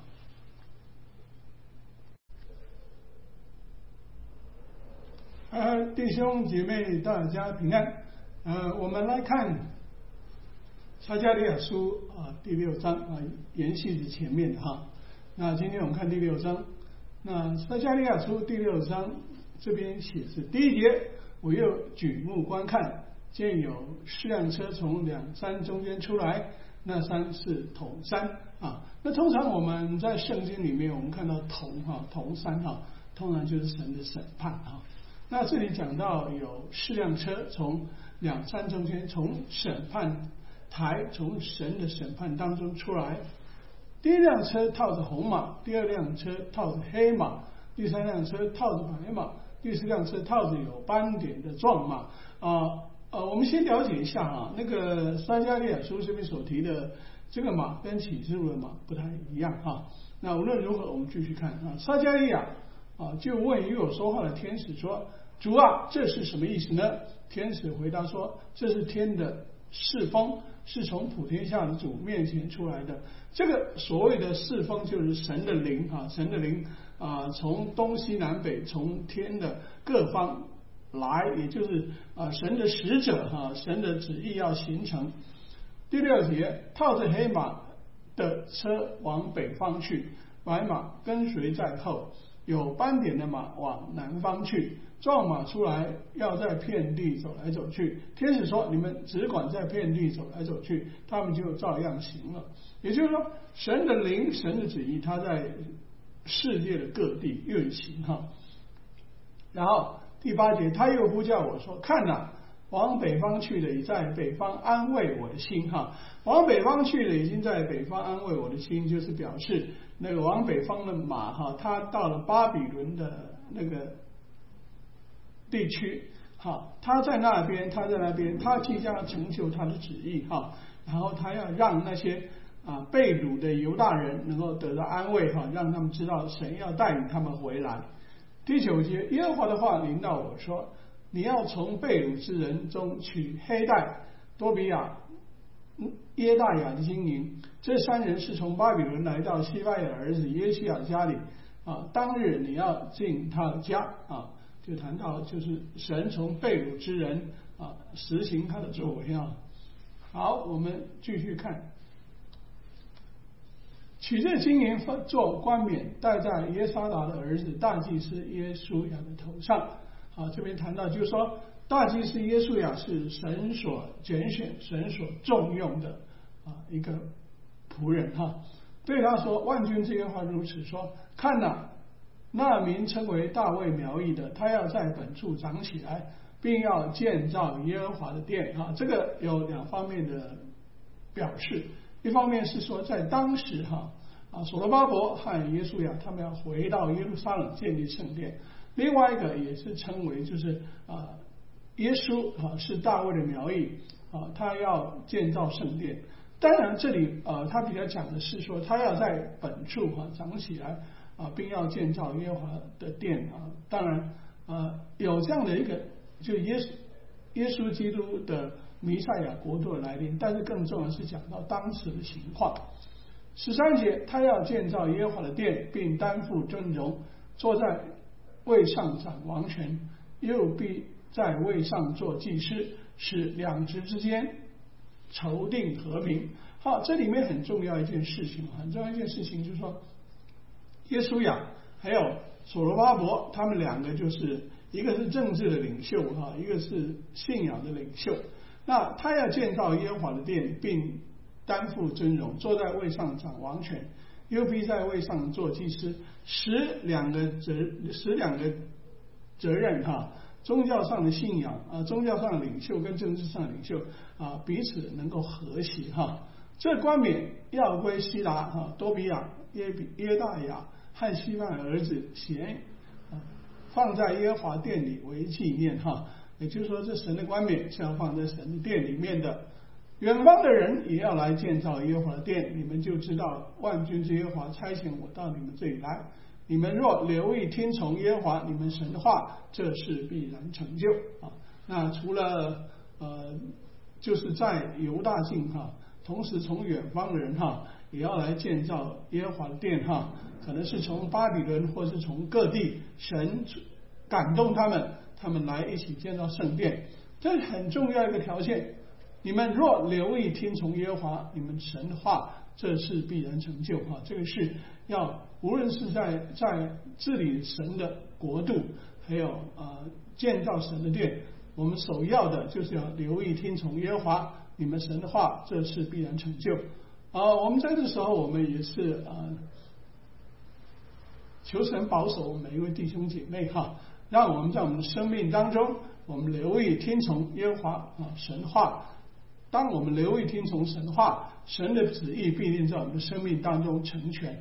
弟兄姐妹大家平安。我们来看撒迦利亚书第6章啊，延续着前面的哈。那今天我们看第6章。那撒迦利亚书第6章这边写是第1节，我又举目观看，见有4辆车从2山中间出来，那山是铜山啊。那通常我们在圣经里面，我们看到铜山哈，通常就是神的审判哈。那这里讲到有4辆车从2山中间，从审判台，从神的审判当中出来。第1辆车套着红马，第2辆车套着黑马，第3辆车套着白马，第4辆车套着有斑点的壮马我们先了解一下啊，那个撒迦利亚书这边所提的这个马跟启示录的马不太一样哈。那无论如何，我们继续看啊，撒迦利亚就问与我说话的天使说：“主啊，这是什么意思呢？”天使回答说：“这是天的侍风，是从普天下的主面前出来的。”这个所谓的侍风就是神的灵神的灵从东西南北，从天的各方来，也就是神的使者神的旨意要形成。第6节，套着黑马的车往北方去，白马跟随在后，有斑点的马往南方去，壮马出来要在遍地走来走去。天使说：“你们只管在遍地走来走去，他们就照样行了。”也就是说，神的灵，神的旨意，他在世界的各地运行哈。然后第8节，他又呼叫我说：“看哪，往北方去的已在北方安慰我的心哈。”往北方去的已经在北方安慰我的心，就是表示那个往北方的马哈，他到了巴比伦的那个地区哈，他在那边，他即将成就他的旨意哈，然后他要让那些被掳的犹大人能够得到安慰哈，让他们知道神要带领他们回来。第9节，耶和华的话临到我说：“你要从被掳之人中取黑带、多比亚、耶大雅的金银，这3人是从巴比伦来到西巴雅儿子耶西亚家里当日你要进他的家就谈到就是神从被掳之人实行他的作为好，我们继续看，取这金银做冠冕，戴在耶沙达的儿子大祭司耶稣亚的头上这边谈到就是说，大祭司耶稣亚是神所拣选、神所重用的一个仆人对他说：“万军之耶和华如此说，看哪，那名称为大卫苗裔的，他要在本处长起来，并要建造耶和华的殿这个有2方面的表示，一方面是说在当时所罗巴伯和耶稣亚他们要回到耶路撒冷建立圣殿，另外一个也是称为就是耶稣是大卫的苗裔他要建造圣殿。当然这里他比较讲的是说他要在本处长起来并要建造耶和华的殿当然有这样的一个就耶稣基督的弥赛亚国度的来临，但是更重要的是讲到当时的情况。13节，他要建造耶和华的殿，并担负尊荣，坐在位上掌王权，又必在位上做祭司，使两职之间筹定和平。好，这里面很重要一件事情，就是说，耶稣亚还有所罗巴伯，他们两个就是一个是政治的领袖一个是信仰的领袖。那他要建造耶和华的殿，并担负尊荣，坐在位上掌王权，又必在位上做祭司，使两个责任宗教上的信仰宗教上的领袖跟政治上的领袖彼此能够和谐这冠冕要归希拉多比亚、耶大雅和西番儿子显放在耶和华殿里为纪念也就是说，这神的冠冕是要放在神的殿里面的。远方的人也要来建造耶和华的殿，你们就知道万军之耶和华差遣我到你们这里来。你们若留意听从耶和华你们神的话，这事必然成就那除了就是在犹大境同时从远方的人也要来建造耶和华的殿可能是从巴比伦或是从各地，神感动他们来一起建造圣殿。这是很重要一个条件。你们若留意听从耶和华你们神的话，这事必然成就这个是要无论是在治理神的国度，还有建造神的殿，我们首要的就是要留意听从耶和华你们神的话，这事必然成就我们在这时候我们也是求神保守我们每一位弟兄姐妹让我们在我们的生命当中，我们留意听从耶和华神的话。当我们留意听从神的话，神的旨意必定在我们的生命当中成全。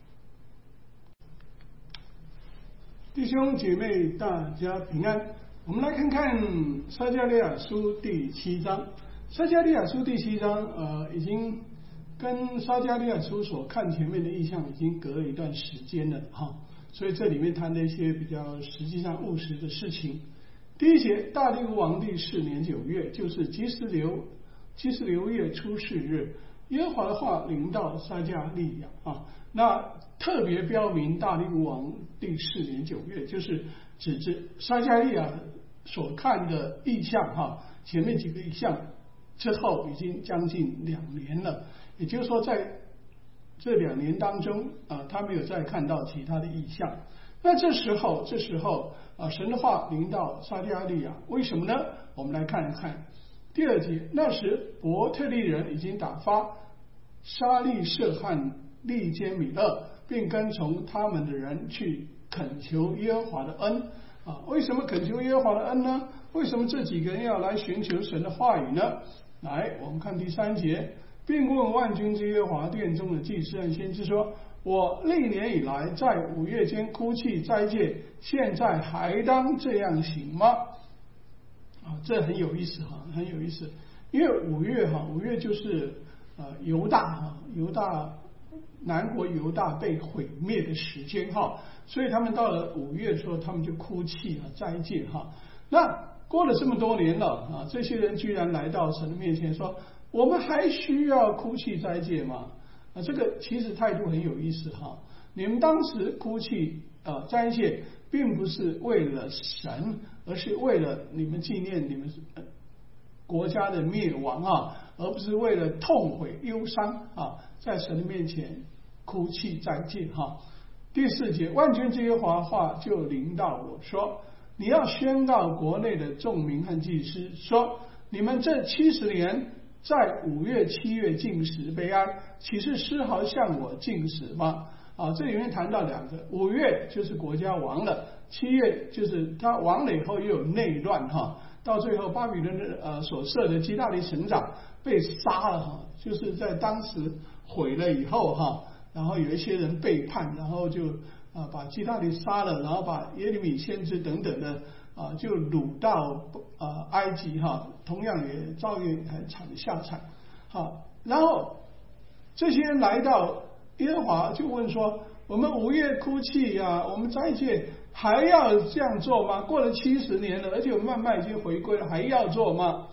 弟兄姐妹大家平安。我们来看看撒迦利亚书第7章。撒迦利亚书第7章已经跟撒迦利亚书所看前面的意象已经隔了一段时间了所以这里面谈的一些比较实际上务实的事情。第1节，大利乌王第4年9月，就是基斯流月初4日，耶和华的话临到撒迦利亚那特别标明大利乌王第4年9月，就是指撒迦利亚所看的异象前面几个异象之后已经将近2年了，也就是说在这2年当中他没有再看到其他的异象。那这时候神的话临到撒迦利亚，为什么呢？我们来看一看第2节。那时伯特利人已经打发沙利舍和利坚米勒，并跟从他们的人去恳求耶和华的恩为什么恳求耶和华的恩呢？为什么这几个人要来寻求神的话语呢？来，我们看第3节，并问万军之耶和华殿中的祭司和先知说，我历年以来在5月间哭泣斋戒，现在还当这样行吗？这很有意思很有意思。因为5月就是犹大南国犹大被毁灭的时间所以他们到了5月的时候，他们就哭泣斋戒那过了这么多年了这些人居然来到神的面前说，我们还需要哭泣斋戒吗？这个其实态度很有意思你们当时哭泣斋戒并不是为了神，而是为了你们纪念你们国家的灭亡而不是为了痛悔忧伤在神的面前哭泣斋戒第4节，万军之耶和华话就临到我说，你要宣告国内的众民和祭司说，你们这70年在5月7月禁食悲哀，岂是丝毫向我禁食吗？这里面谈到2个，5月就是国家亡了，7月就是他亡了以后又有内乱到最后巴比伦的所设的基大利省长被杀了就是在当时毁了以后然后有一些人背叛，然后就把基大利杀了，然后把耶利米先知等等的就掳到埃及同样也遭遇很惨的下场然后这些人来到耶和华就问说，我们5月哭泣我们斋戒还要这样做吗？过了70年了，而且我们慢慢已经回归了，还要做吗？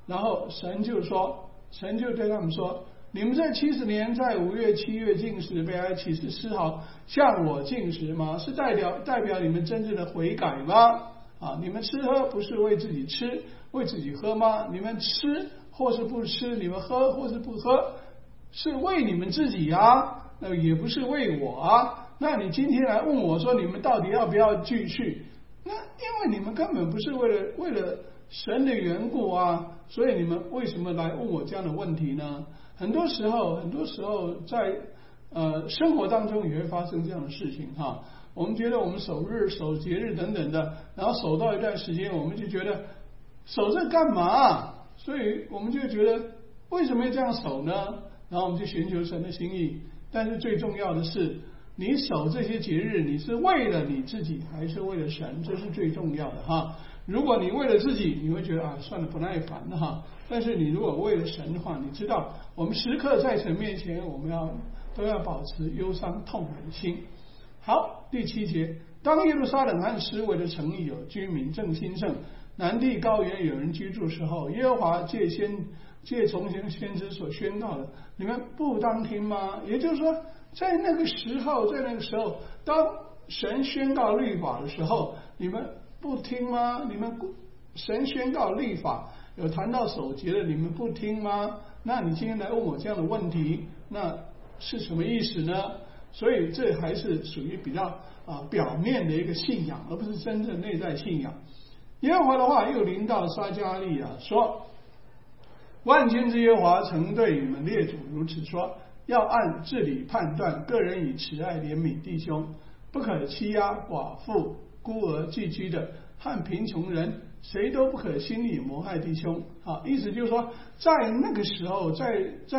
然后神就对他们说，你们这70年在5月7月禁食悲哀，岂是丝毫向我禁食吗？是代表你们真正的悔改吗？你们吃喝不是为自己吃为自己喝吗？你们吃或是不吃，你们喝或是不喝，是为你们自己啊，也不是为我啊。那你今天来问我说，你们到底要不要继续？那因为你们根本不是为了神的缘故啊，所以你们为什么来问我这样的问题呢？很多时候在生活当中也会发生这样的事情哈。我们觉得我们守日守节日等等的，然后守到一段时间，我们就觉得守这干嘛？所以我们就觉得为什么要这样守呢？然后我们就寻求神的心意。但是最重要的是，你守这些节日，你是为了你自己还是为了神？这是最重要的哈。如果你为了自己，你会觉得算了不耐烦哈。但是你如果为了神的话，你知道我们时刻在神面前，我们都要保持忧伤痛悔的心。好，第7节，当耶路撒冷和四围的城邑有居民正兴盛，南地高原有人居住时候，耶和华借从前先知所宣告的，你们不当听吗？也就是说，在那个时候，当神宣告律法的时候，你们不听吗？神宣告律法有谈到守节的，你们不听吗？那你今天来问我这样的问题，那是什么意思呢？所以这还是属于比较表面的一个信仰，而不是真正内在信仰。耶和华的话又临到撒迦利亚说，万军之耶和华曾对你们列祖如此说，要按治理判断，个人以慈爱怜悯弟兄，不可欺压寡妇孤儿寄居的和贫穷人，谁都不可心里谋害弟兄。意思就是说，在那个时候，在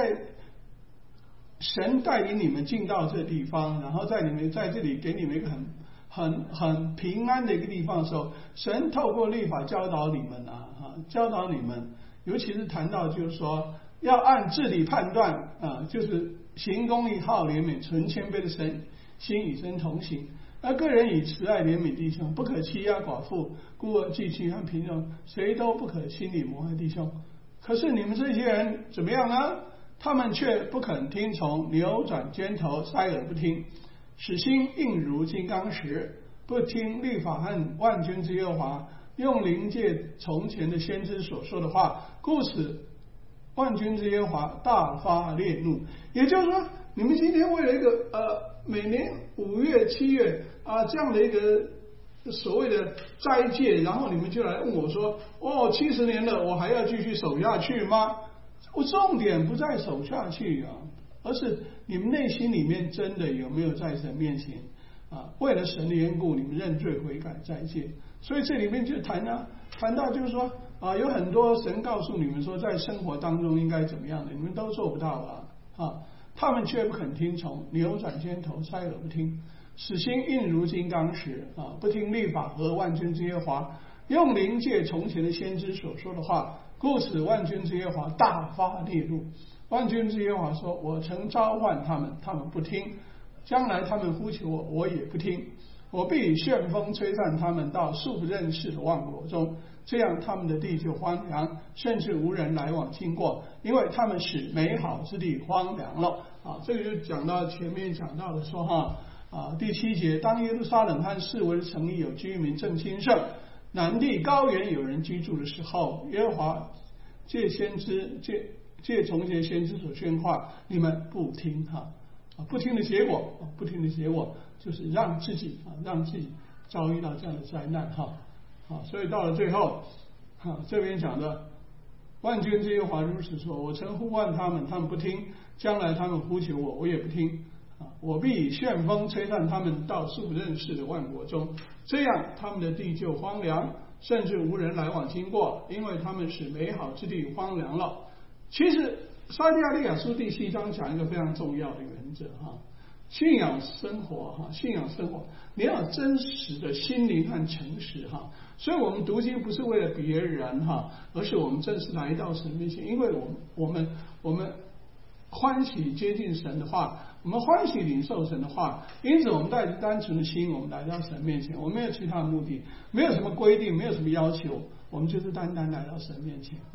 神带领你们进到这个地方，然后在这里给你们一个很平安的一个地方的时候，神透过律法教导你们教导你们，尤其是谈到就是说要按治理判断就是行公义好怜悯存谦卑的神心与神同行，个人以慈爱怜悯弟兄，不可欺压寡妇孤儿寄居和贫穷，谁都不可心里谋害弟兄。可是你们这些人怎么样呢？他们却不肯听从，扭转肩头，塞耳不听，使心硬如金刚石，不听律法和万军之耶和华用灵界从前的先知所说的话，故此万军之耶和华大发烈怒。也就是说，你们今天为了一个每年5月7月这样的一个所谓的斋戒，然后你们就来问我说，70年了，我还要继续守下去吗？我重点不在守下去而是你们内心里面真的有没有在神面前为了神的缘故，你们认罪悔改斋戒。所以这里面就谈到就是说有很多神告诉你们说，在生活当中应该怎么样的，你们都做不到他们却不肯听从，扭转肩头，塞耳不听，使心硬如金刚石不听律法和万军之耶和华用灵界从前的先知所说的话，故此万军之耶和华大发烈怒。万军之耶和华说，我曾召唤他们，他们不听，将来他们呼求我，我也不听，我必以旋风吹散他们到素不认识的万国中，这样他们的地就荒凉，甚至无人来往经过，因为他们使美好之地荒凉了这个就讲到前面讲到的说第7节，当耶路撒冷和四围的城邑有居民正兴盛，南地高原有人居住的时候，耶和华借从前先知所宣话，你们不听不听的结果就是让自己遭遇到这样的灾难所以到了最后这边讲的万军之耶和华如此说，我曾呼唤他们，他们不听，将来他们呼求我，我也不听，我必以旋风吹散他们到素不认识的万国中，这样他们的地就荒凉，甚至无人来往经过，因为他们使美好之地荒凉了。其实撒迦利亚书第7章讲一个非常重要的原则信仰生活你要有真实的心灵和诚实所以我们读经不是为了别人而是我们正式来到神面前，因为我们欢喜接近神的话，我们欢喜领受神的话，因此我们带着单纯的心，我们来到神面前，我们没有其他的目的，没有什么规定，没有什么要求，我们就是单单来到神面前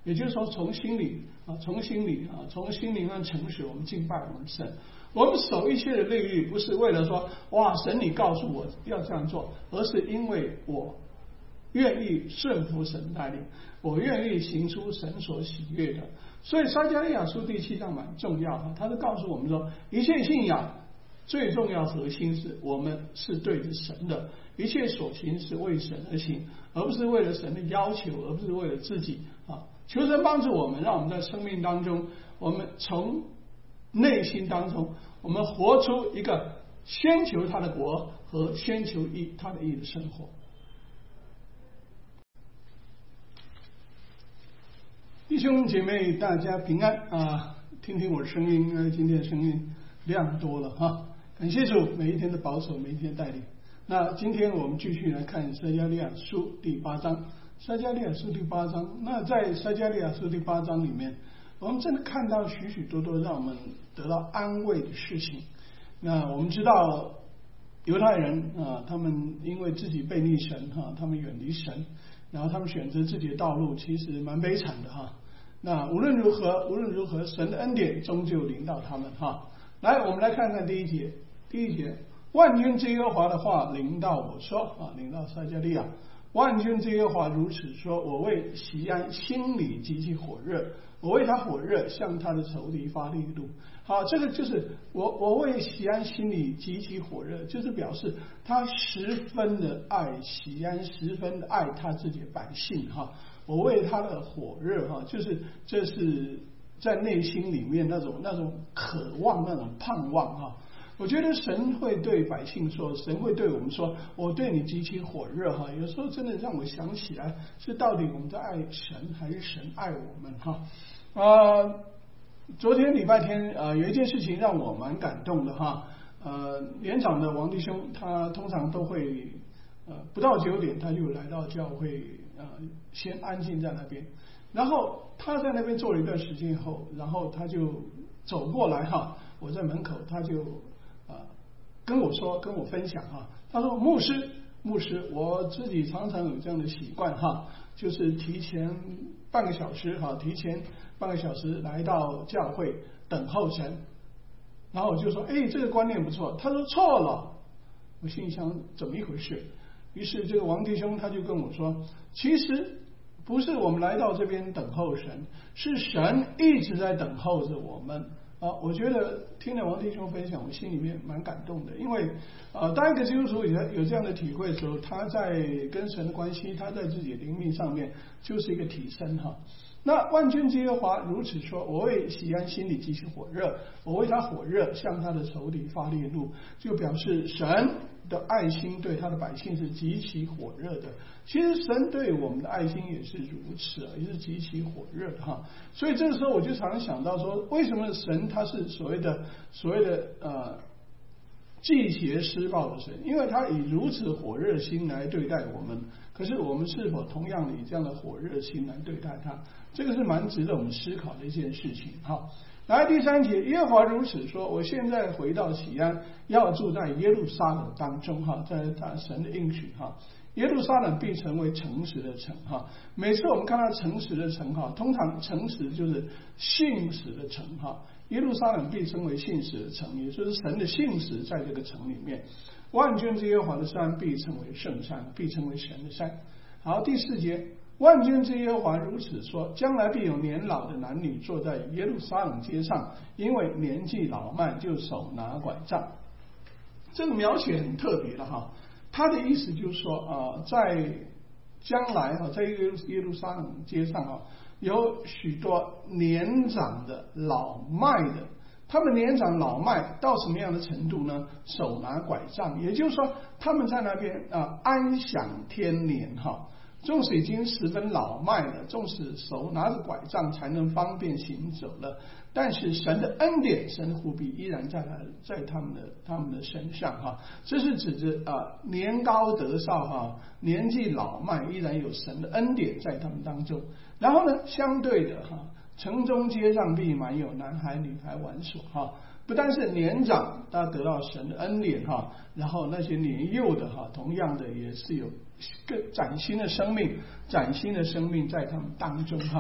也就是说从心里从心灵上诚实，我们敬拜我们神。我们守一切的律例，不是为了说哇神你告诉我要这样做，而是因为我愿意顺服神带领，我愿意行出神所喜悦的。所以撒迦利亚书第7章蛮重要的，他是告诉我们说，一切信仰最重要核心是我们是对着神的，一切所行是为神而行，而不是为了神的要求，而不是为了自己求神帮助我们，让我们在生命当中，我们从内心当中，我们活出一个先求他的国和先求他的义的生活。弟兄姐妹，大家平安听听我的声音，今天的声音亮多了感谢主每一天的保守，每一天带领。那今天我们继续来看撒迦利亚书第8章。撒迦利亚书第8章，那在撒迦利亚书第8章里面，我们真的看到许许多多让我们得到安慰的事情。那我们知道犹太人他们因为自己背逆神他们远离神，然后他们选择自己的道路，其实蛮悲惨的那无论如何，神的恩典终究临到他们来，我们来看看第一节，万军之耶和华的话临到我说临到撒迦利亚。万军之耶和华如此说：我为西安心里极其火热，我为他火热，向他的仇敌发烈怒。这个就是我为西安心里极其火热，就是表示他十分的爱西安，十分的爱他自己的百姓我为他的火热就是这是在内心里面那种渴望，那种盼望我觉得神会对百姓说，神会对我们说，我对你极其火热有时候真的让我想起来，是到底我们在爱神，还是神爱我们昨天礼拜天有一件事情让我蛮感动的年长的王弟兄他通常都会不到9点他就来到教会先安静在那边，然后他在那边坐了一段时间以后，然后他就走过来我在门口，他就跟我分享他说牧师，我自己常常有这样的习惯就是提前半个小时来到教会等候神。然后我就说这个观念不错。他说错了。我心里想怎么一回事，于是这个王弟兄他就跟我说，其实不是我们来到这边等候神，是神一直在等候着我们我觉得听了王弟兄分享，我心里面蛮感动的，因为当一个基督徒有这样的体会的时候，他在跟神的关系，他在自己的灵命上面就是一个提升那万军之耶和华如此说：我为西安心里极其火热，我为他火热，向他的仇敌发烈怒，就表示神的爱心对他的百姓是极其火热的。其实神对我们的爱心也是如此也是极其火热的所以这个时候我就常想到说，为什么神他是所谓的季节施暴的神？因为他以如此火热心来对待我们，可是我们是否同样的以这样的火热心来对待他？这个是蛮值得我们思考的一件事情来，第3节，耶和华如此说：我现在回到西安，要住在耶路撒冷当中这是神的应许耶路撒冷必成为诚实的城每次我们看到诚实的城通常诚实就是信实的城耶路撒冷必称为信实的城，也就是神的信实在这个城里面。万军之耶和华的山必称为圣山，必称为神的山。好，第4节，万军之耶和华如此说：将来必有年老的男女坐在耶路撒冷街上，因为年纪老迈，就手拿拐杖。这个描写很特别的他的意思就是说在将来在耶路撒冷街上有许多年长的老迈的，他们年长老迈到什么样的程度呢？手拿拐杖，也就是说他们在那边安享天年纵使已经十分老迈了，纵使手拿着拐杖才能方便行走了，但是神的恩典，神的护庇依然在他们的身上这是指着年高德少年纪老迈，依然有神的恩典在他们当中。然后呢，相对的城中街上必满有男孩女孩玩耍不但是年长他得到神的恩典然后那些年幼的同样的也是有更崭新的生命在他们当中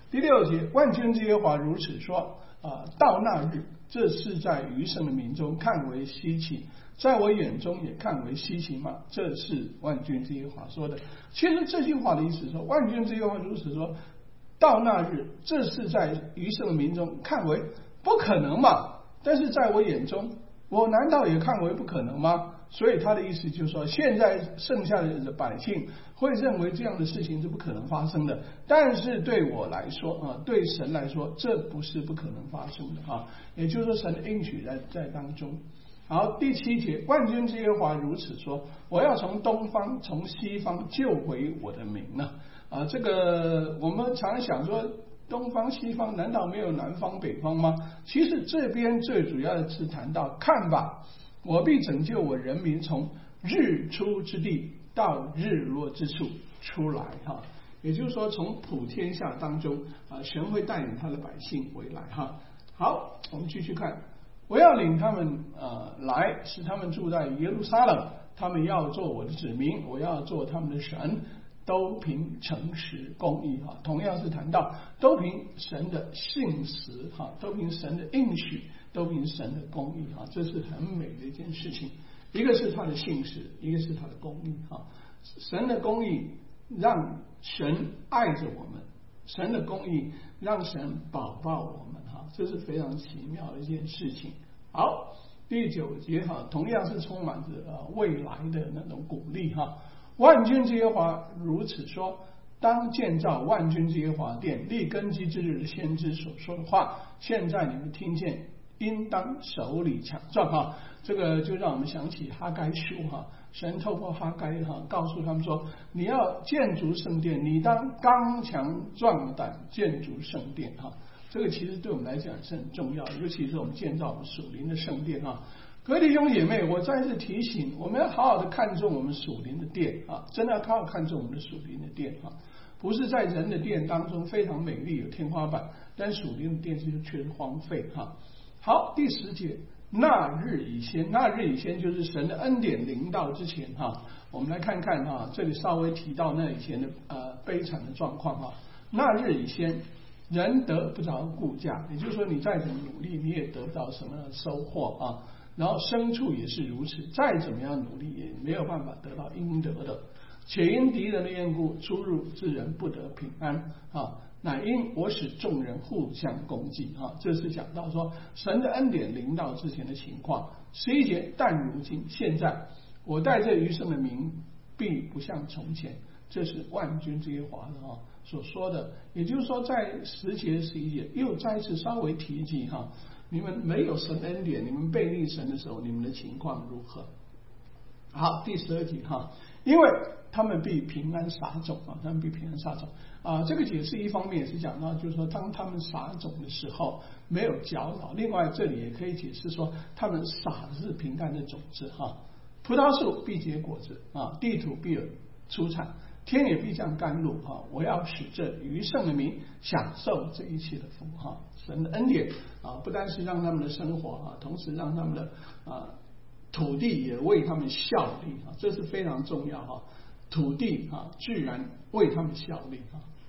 第6节，万军之耶和华如此说到那日，这是在余剩的民中看为稀奇，在我眼中也看为稀奇吗？这是万军之耶和华说的。其实这句话的意思是说，万军之耶和华如此说到那日，这是在余剩的民中看为不可能嘛，但是在我眼中，我难道也看为不可能吗？所以他的意思就是说，现在剩下的百姓会认为这样的事情是不可能发生的，但是对我来说对神来说，这不是不可能发生的也就是说，神的应许在当中。好，第7节，万军之耶和华如此说，我要从东方从西方救回我的民呢。这个我们常想说，东方西方难道没有南方北方吗？其实这边最主要的是谈到，看吧，我必拯救我人民从日出之地到日落之处出来也就是说，从普天下当中神会带领他的百姓回来好，我们继续看，我要领他们来，使他们住在耶路撒冷，他们要做我的子民，我要做他们的神，都凭诚实公义同样是谈到都凭神的信实都凭神的应许，都凭神的公义这是很美的一件事情。一个是他的信实，一个是他的公义神的公义让神爱着我们，神的公义让神保抱我们这是非常奇妙的一件事情。好，第9节同样是充满着未来的那种鼓励万军之耶和华如此说，当建造万军之耶和华殿，立根基之日的先知所说的话，现在你们听见，应当手里强壮这个就让我们想起哈该书神透过哈该告诉他们说，你要建筑圣殿，你当刚强壮胆建筑圣殿这个其实对我们来讲是很重要的，尤其是我们建造我们属灵的圣殿各位弟兄姐妹，我再次提醒，我们要好好的看重我们属灵的殿真的要好好看重我们的属灵的殿不是在人的殿当中非常美丽有天花板，但属灵的殿却是荒废好，第10节，那日以先，那日以先就是神的恩典临到之前我们来看看这里稍微提到那以前的悲惨的状况那日以先，人得不着顾价，也就是说你再怎么努力你也得不到什么收获然后牲畜也是如此，再怎么样努力也没有办法得到应得的，且因敌人的缘故，出入之人不得平安乃因我使众人互相攻击这是讲到说神的恩典临到之前的情况。11节，但如今现在我带这余生的民必不像从前，这是万军之耶和华的所说的。也就是说在10节11节又再次稍微提及你们没有神恩典，你们背逆神的时候，你们的情况如何？好，第12节因为他们必平安撒种他们必平安撒种这个解释一方面也是讲到，就是说当他们撒种的时候没有搅扰，另外这里也可以解释说他们撒的是平安的种子葡萄树必结果子地土必有出产，天也必降甘露我要使这余剩的民享受这一切的福神的恩典不单是让他们的生活同时让他们的土地也为他们效力这是非常重要土地自然为他们效力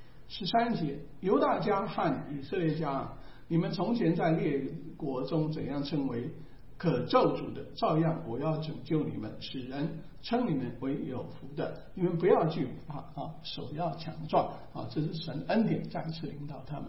13节，犹大家和以色列家，你们从前在列国中怎样称为可咒诅的，照样我要拯救你们，使人称你们为有福的。你们不要惧怕手要强壮这是神恩典再次领导他们。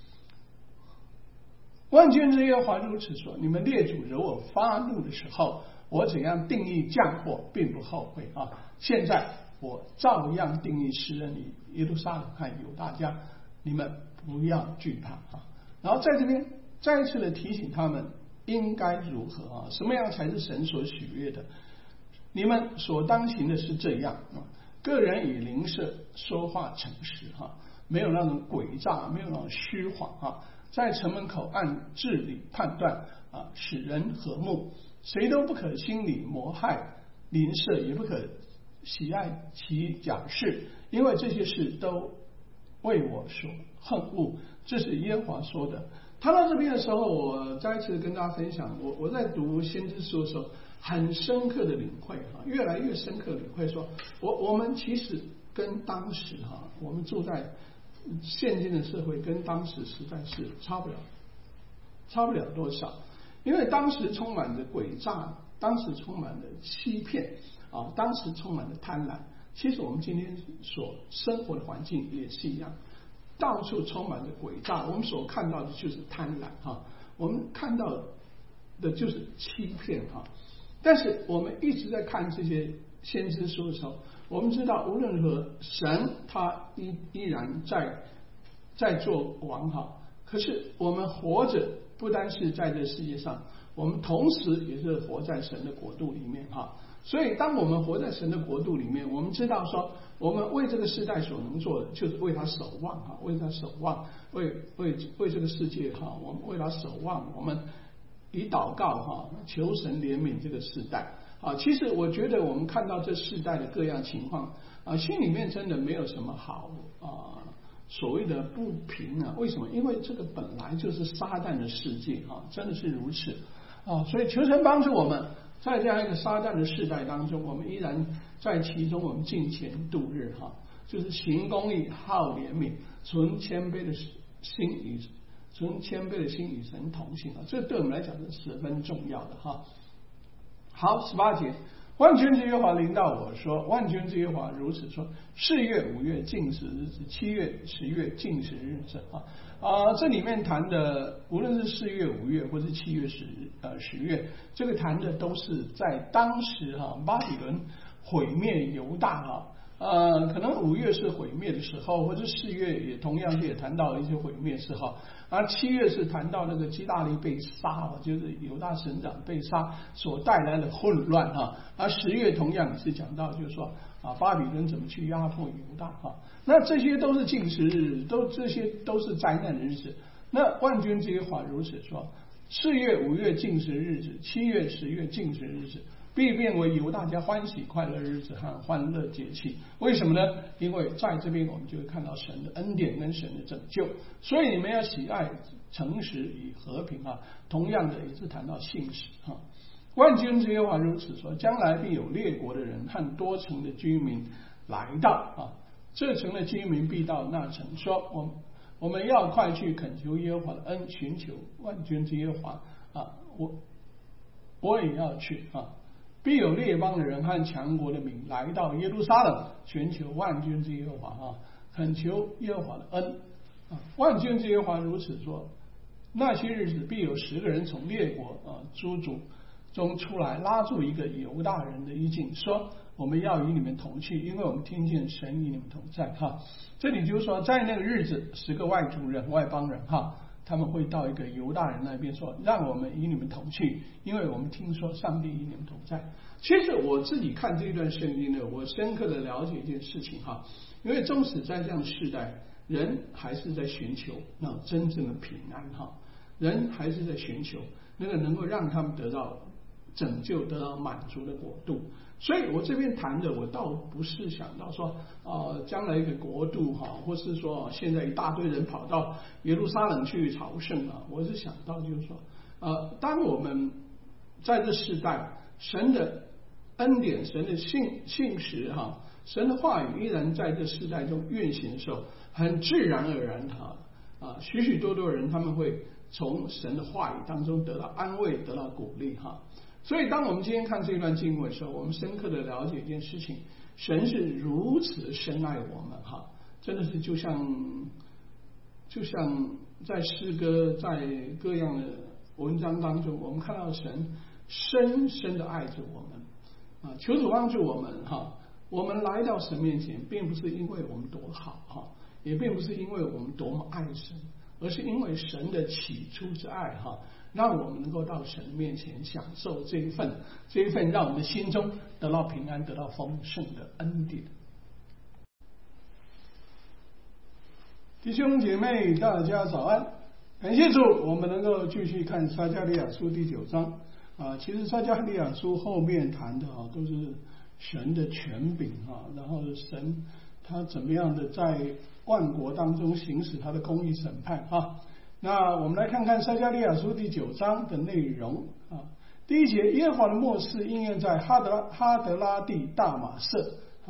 万军之耶和华如此说，你们列祖惹我发怒的时候，我怎样定义降祸，并不后悔现在我照样定义施恩于耶路撒冷和犹大家，你们不要惧怕然后在这边再一次的提醒他们应该如何什么样才是神所喜悦的。你们所当行的是这样个人以灵舍说话诚实没有那种诡诈，没有那种虚谎在城门口按治理判断使人和睦，谁都不可心里谋害邻舍，也不可喜爱其假事，因为这些事都为我所恨恶，这是耶和华说的。谈到这边的时候，我再一次跟大家分享，我在读先知书的时候很深刻的领会越来越深刻的领会说，我们其实跟当时我们住在现今的社会跟当时实在是差不了多少，因为当时充满着诡诈，当时充满了欺骗啊，当时充满了贪婪。其实我们今天所生活的环境也是一样，到处充满着诡诈，我们所看到的就是贪婪哈，我们看到的就是欺骗哈。但是我们一直在看这些先知书的时候，我们知道无论如何，神他依然在做王哈。可是我们活着不单是在这世界上，我们同时也是活在神的国度里面哈。所以当我们活在神的国度里面，我们知道说，我们为这个世代所能做的，就是为他守望哈，为他守望，为这个世界哈，我们为他守望，我们以祷告哈，求神怜悯这个世代啊。其实我觉得我们看到这世代的各样情况啊，心里面真的没有什么好所谓的不平啊。为什么？因为这个本来就是撒旦的世界哈，真的是如此啊。所以求神帮助我们，在这样一个撒旦的世代当中，我们依然在其中，我们敬虔度日哈，就是行公义、好怜悯、存谦卑的心与神同行啊，这对我们来讲是十分重要的哈。好，18节，万军之耶和华临到我说，万军之耶和华如此说：4月、5月禁食日子，7月、10月禁食日子啊。这里面谈的无论是4月、5月或是7月、10月，这个谈的都是在当时哈，巴比伦毁灭犹大哈。可能5月是毁灭的时候，或者4月也同样也谈到了一些毁灭时候，而7月是谈到那个基大利被杀，就是犹大省长被杀所带来的混乱哈。而10月同样也是讲到，就是说巴比伦怎么去压迫犹大哈。那这些都是禁食日，这些都是灾难的日子。那万军之耶和华如此说：4月、5月禁食日子，7月、10月禁食日子，必变为犹大家欢喜快乐日子和欢乐节气。为什么呢？因为在这边我们就会看到神的恩典跟神的拯救。所以你们要喜爱诚实与和平啊。同样的也是谈到信实啊。万军之耶和华如此说：将来必有列国的人和多城的居民来到啊，这城的居民必到那城说：我们要快去恳求耶和华的恩，寻求万军之耶和华啊，我也要去啊。必有列邦的人和强国的民来到耶路撒冷，寻求万军之耶和华啊，恳求耶和华的恩啊。万军之耶和华如此说：那些日子必有10个人从列国诸族中出来，拉住一个犹大人的衣襟，说：我们要与你们同去，因为我们听见神与你们同在哈。这里就是说，在那个日子，10个外族人、外邦人哈，他们会到一个犹大人那边说：让我们与你们同去，因为我们听说上帝与你们同在。其实我自己看这段圣经呢，我深刻的了解一件事情哈，因为纵使在这样的世代，人还是在寻求那真正的平安哈，人还是在寻求那个能够让他们得到拯救、得到满足的国度。所以我这边谈的，我倒不是想到说将来一个国度哈，或是说现在一大堆人跑到耶路撒冷去朝圣啊，我是想到就是说当我们在这世代，神的恩典、神的信实哈，神的话语依然在这世代中运行的时候，很自然而然许许多多人他们会从神的话语当中得到安慰，得到鼓励哈。所以当我们今天看这段经文的时候，我们深刻的了解一件事情，神是如此深爱我们哈，真的是就像在诗歌、在各样的文章当中，我们看到神深深的爱着我们啊。求主帮助我们哈，我们来到神面前，并不是因为我们多好哈，也并不是因为我们多么爱神，而是因为神的起初之爱哈，让我们能够到神面前享受这一份让我们的心中得到平安、得到丰盛的恩典。弟兄姐妹，大家早安！感谢主，我们能够继续看撒迦利亚书第9章其实撒迦利亚书后面谈的都是神的权柄然后神他怎么样的在万国当中行使他的公义审判那我们来看看撒迦利亚书第9章的内容第1节，耶和华的默示应验在哈德拉地大马色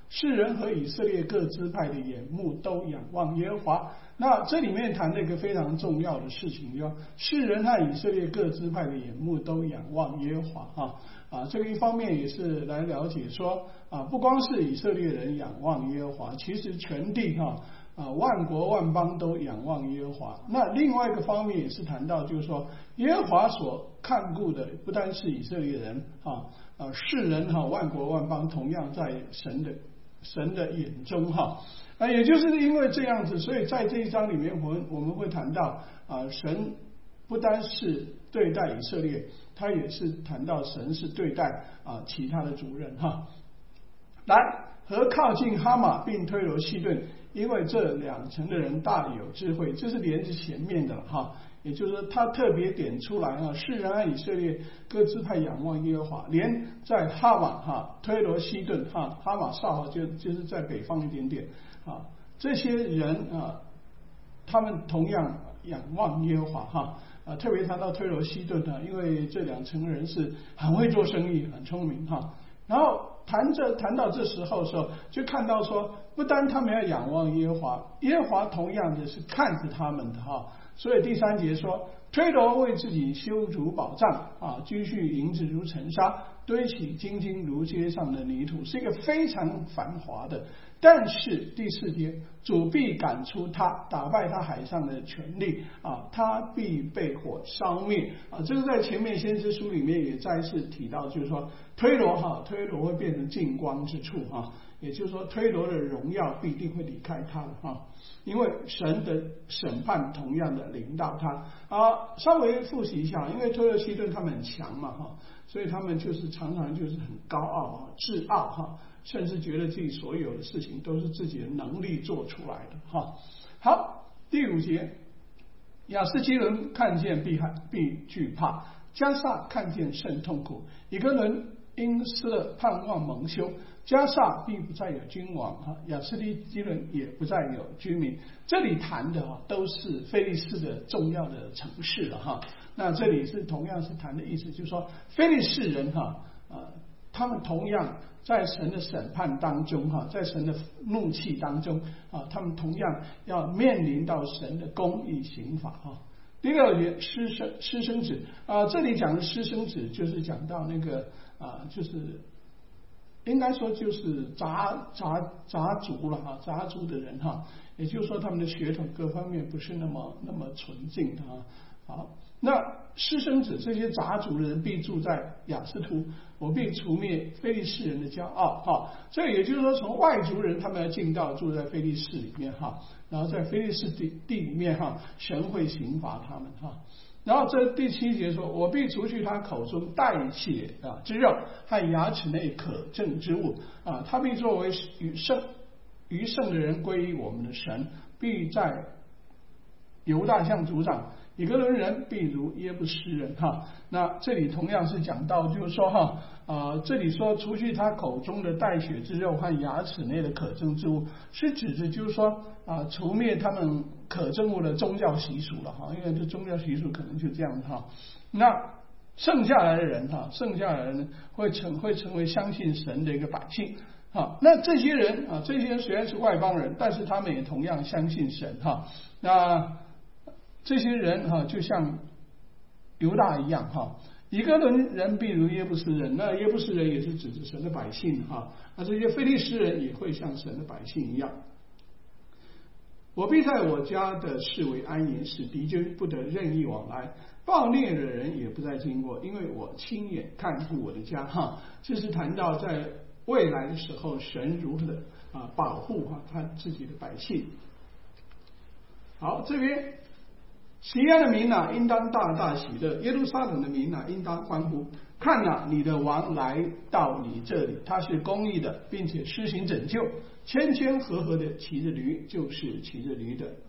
世人和以色列各支派的眼目都仰望耶和华。那这里面谈了一个非常重要的事情，就世人和以色列各支派的眼目都仰望耶和华这个一方面也是来了解说不光是以色列人仰望耶和华，其实全地万国万邦都仰望耶和华。那另外一个方面也是谈到，就是说耶和华所看顾的不单是以色列人世人万国万邦同样在神的眼中也就是因为这样子，所以在这一章里面我们会谈到神不单是对待以色列，他也是谈到神是对待其他的族人来和靠近哈马并推罗西顿，因为这两城的人大有智慧，这是连着前面的也就是说他特别点出来世人和以色列各支派仰望耶和华，连在哈马推罗西顿哈马萨就是在北方一点点这些人他们同样仰望耶和华特别谈到推罗西顿因为这两城人是很会做生意，很聪明然后谈到这时候的时候，就看到说，不单他们要仰望耶和华，耶和华同样的是看着他们的所以第3节说，推罗为自己修筑保障积蓄银子如尘沙，堆起金金如街上的泥土，是一个非常繁华的。但是第4节，主必赶出他，打败他海上的权力他必被火烧灭这个在前面先知书里面也再次提到，就是说推罗会变成净光之处也就是说推罗的荣耀必定会离开他因为神的审判同样的临到他稍微复习一下，因为推罗西顿他们很强嘛所以他们就是常常就是很高傲自傲甚至觉得自己所有的事情都是自己的能力做出来的好，第5节，亚斯基伦看见必惧怕，迦萨看见甚痛苦，以哥伦因失了盼望蒙羞，迦萨必不再有君王亚斯基伦也不再有居民。这里谈的都是非利士的重要的城市了那这里是同样是谈的意思，就是说非利士人他们同样在神的审判当中在神的怒气当中他们同样要面临到神的公义刑罚第6节，私生子这里讲的私生子就是讲到那个就是应该说就是杂族了杂族的人也就是说他们的血统各方面不是那么纯净的好，那私生子这些杂族的人必住在亚斯图，我必除灭非利士人的骄傲所以也就是说从外族人他们要进到住在非利士里面然后在非利士地里面神会刑罚他们然后这第7节说，我必除去他口中带血之肉和牙齿内可憎之物他必作为余剩的人归于我们的神，必在犹大像族长，以哥伦人必如耶布斯人那这里同样是讲到就是说这里说除去他口中的带血之肉和牙齿内的可憎之物，是指的就是说除灭他们可憎物的宗教习俗了因为这宗教习俗可能就这样那剩下来的人会成为相信神的一个百姓那这些人虽然是外邦人，但是他们也同样相信神那这些人就像犹大一样以哥伦人必如耶布斯人，那耶布斯人也是指着神的百姓那这些非利士人也会像神的百姓一样。我必在我家的视为安营，使敌军不得任意往来，暴虐的人也不再经过，因为我亲眼看顾我的家这是谈到在未来的时候神如何的保护他自己的百姓。好，这边西安的民应当大大喜乐，耶路撒冷的民应当欢呼。看你的王来到你这里，他是公义的，并且施行拯救，谦谦和和的骑着驴，就是骑着驴的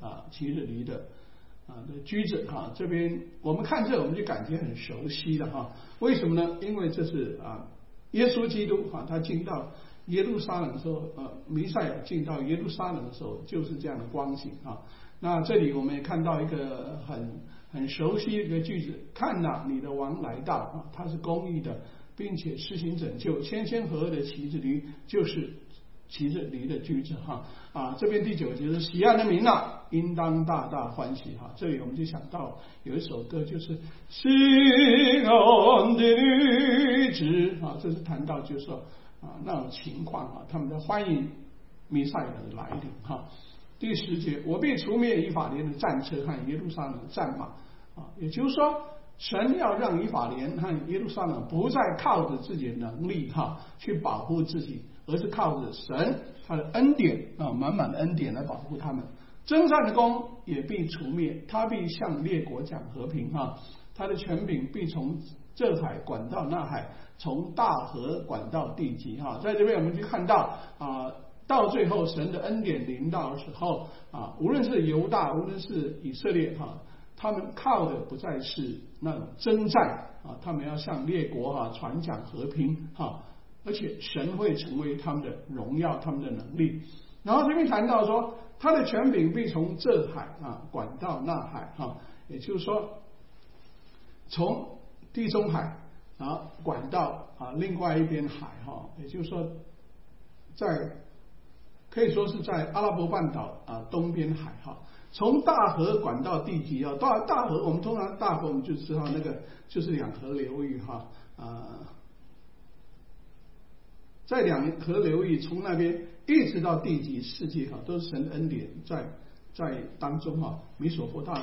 驹子这边我们看这我们就感觉很熟悉了为什么呢？因为这是耶稣基督他进到耶路撒冷的时候弥赛亚进到耶路撒冷的时候就是这样的光景那这里我们也看到一个很熟悉的一个句子，看你的王来到他是公义的，并且施行拯救，谦谦和和的骑着驴，就是骑着驴的驹子哈这边第9节是西安的民啊，应当大大欢喜哈。这里我们就想到有一首歌就是西安的女子这是谈到就是说那种情况他们在欢迎弥赛亚的来临哈。第10节，我必除灭以法莲的战车和耶路撒冷的战马也就是说，神要让以法莲和耶路撒冷不再靠着自己的能力去保护自己，而是靠着神他的恩典满满的恩典来保护他们。征战的弓也必除灭，他必向列国讲和平他的权柄必从这海管到那海，从大河管到地极在这边我们去看到到最后神的恩典临到的时候无论是犹大无论是以色列他们靠的不再是那种征战他们要向列国传讲和平而且神会成为他们的荣耀他们的能力。然后这边谈到说他的权柄必从这海管到那海也就是说从地中海管到另外一边海也就是说可以说是在阿拉伯半岛东边海从大河管到地极大河我们通常大河我们就知道那个就是两河流域在两河流域从那边一直到地极世界都是神的恩典在当中米索不达米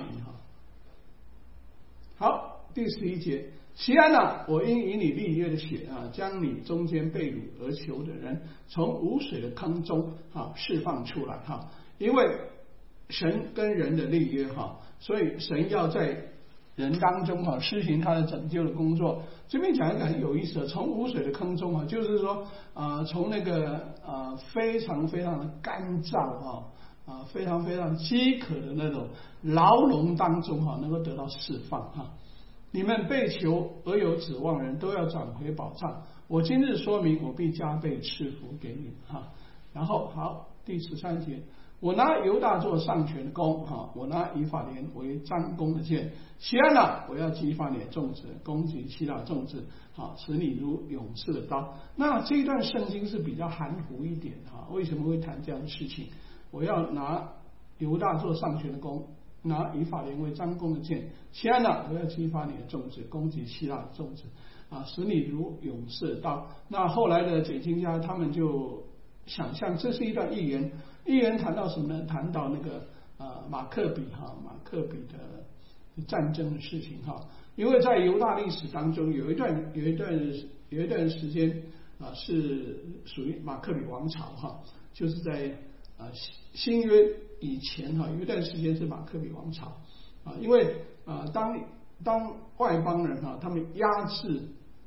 好，第11节，西安啊，我因以你立约的血将你中间被掳而求的人从无水的坑中释放出来因为神跟人的立约所以神要在人当中施行他的拯救的工作。这边讲一个很有意思的，从无水的坑中就是说从那个非常非常的干燥非常非常饥渴的那种牢笼当中能够得到释放你们被囚而有指望人都要转回保障，我今日说明我必加倍赐福给你然后好，第13节，我拿犹大做上权的弓我拿以法莲为张弓的箭，西安啊，我要激发你的众子，攻击希腊众子使你如勇士的刀。那这一段圣经是比较含糊一点为什么会谈这样的事情？我要拿犹大做上权的弓，拿以法莲为张弓的箭，西安啊，我要激发你的众子，攻击希腊的众子使你如勇士的刀。那后来的解经家他们就想象这是一段预言，预言谈到什么呢？谈到那个马克比的战争的事情因为在犹大历史当中有一段时间是属于马克比王朝就是在新约以前有一段时间是马克比王朝因为当外邦人他们压制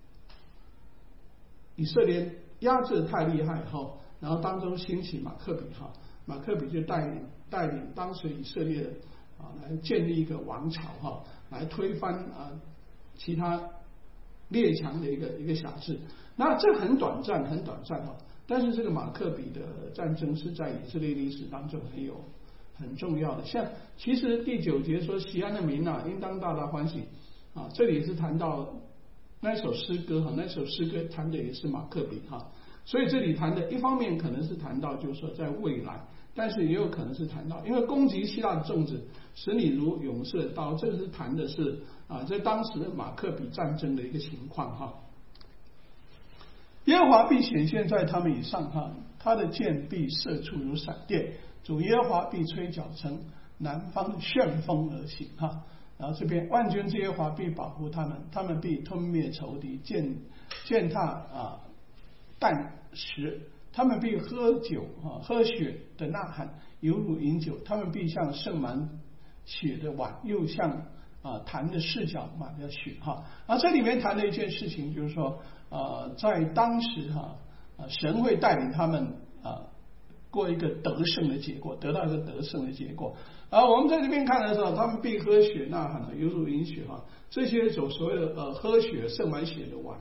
以色列压制太厉害然后当中兴起马克比马克比就带领当时以色列来建立一个王朝来推翻其他列强的一个辖制。那这很短暂但是这个马克比的战争是在以色列历史当中很重要的。像其实第9节说西安的民应当大大欢喜这里也是谈到那首诗歌那首诗歌谈的也是马克比所以这里谈的一方面可能是谈到就是说在未来，但是也有可能是谈到因为攻击希腊的众子使你如勇士的刀，这是谈的是在当时的马克比战争的一个情况耶和华必显现在他们以上他的箭必射出如闪电，主耶和华必吹角成南方的旋风而行然后这边万军之耶和华必保护他们，他们必吞灭仇敌，践踏啖食，他们必喝酒喝血的呐喊，犹如饮酒，他们必像盛满血的碗，又像坛的四角满了血这里面谈的一件事情就是说在当时神会带领他们过一个得胜的结果，得到一个得胜的结果我们在这边看的时候，他们必喝血呐喊犹如饮血这些所谓的喝血盛满血的碗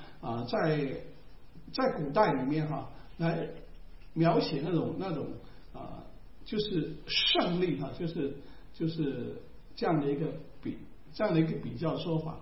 在古代里面来描写那种就是胜利就是这样的一个比较说法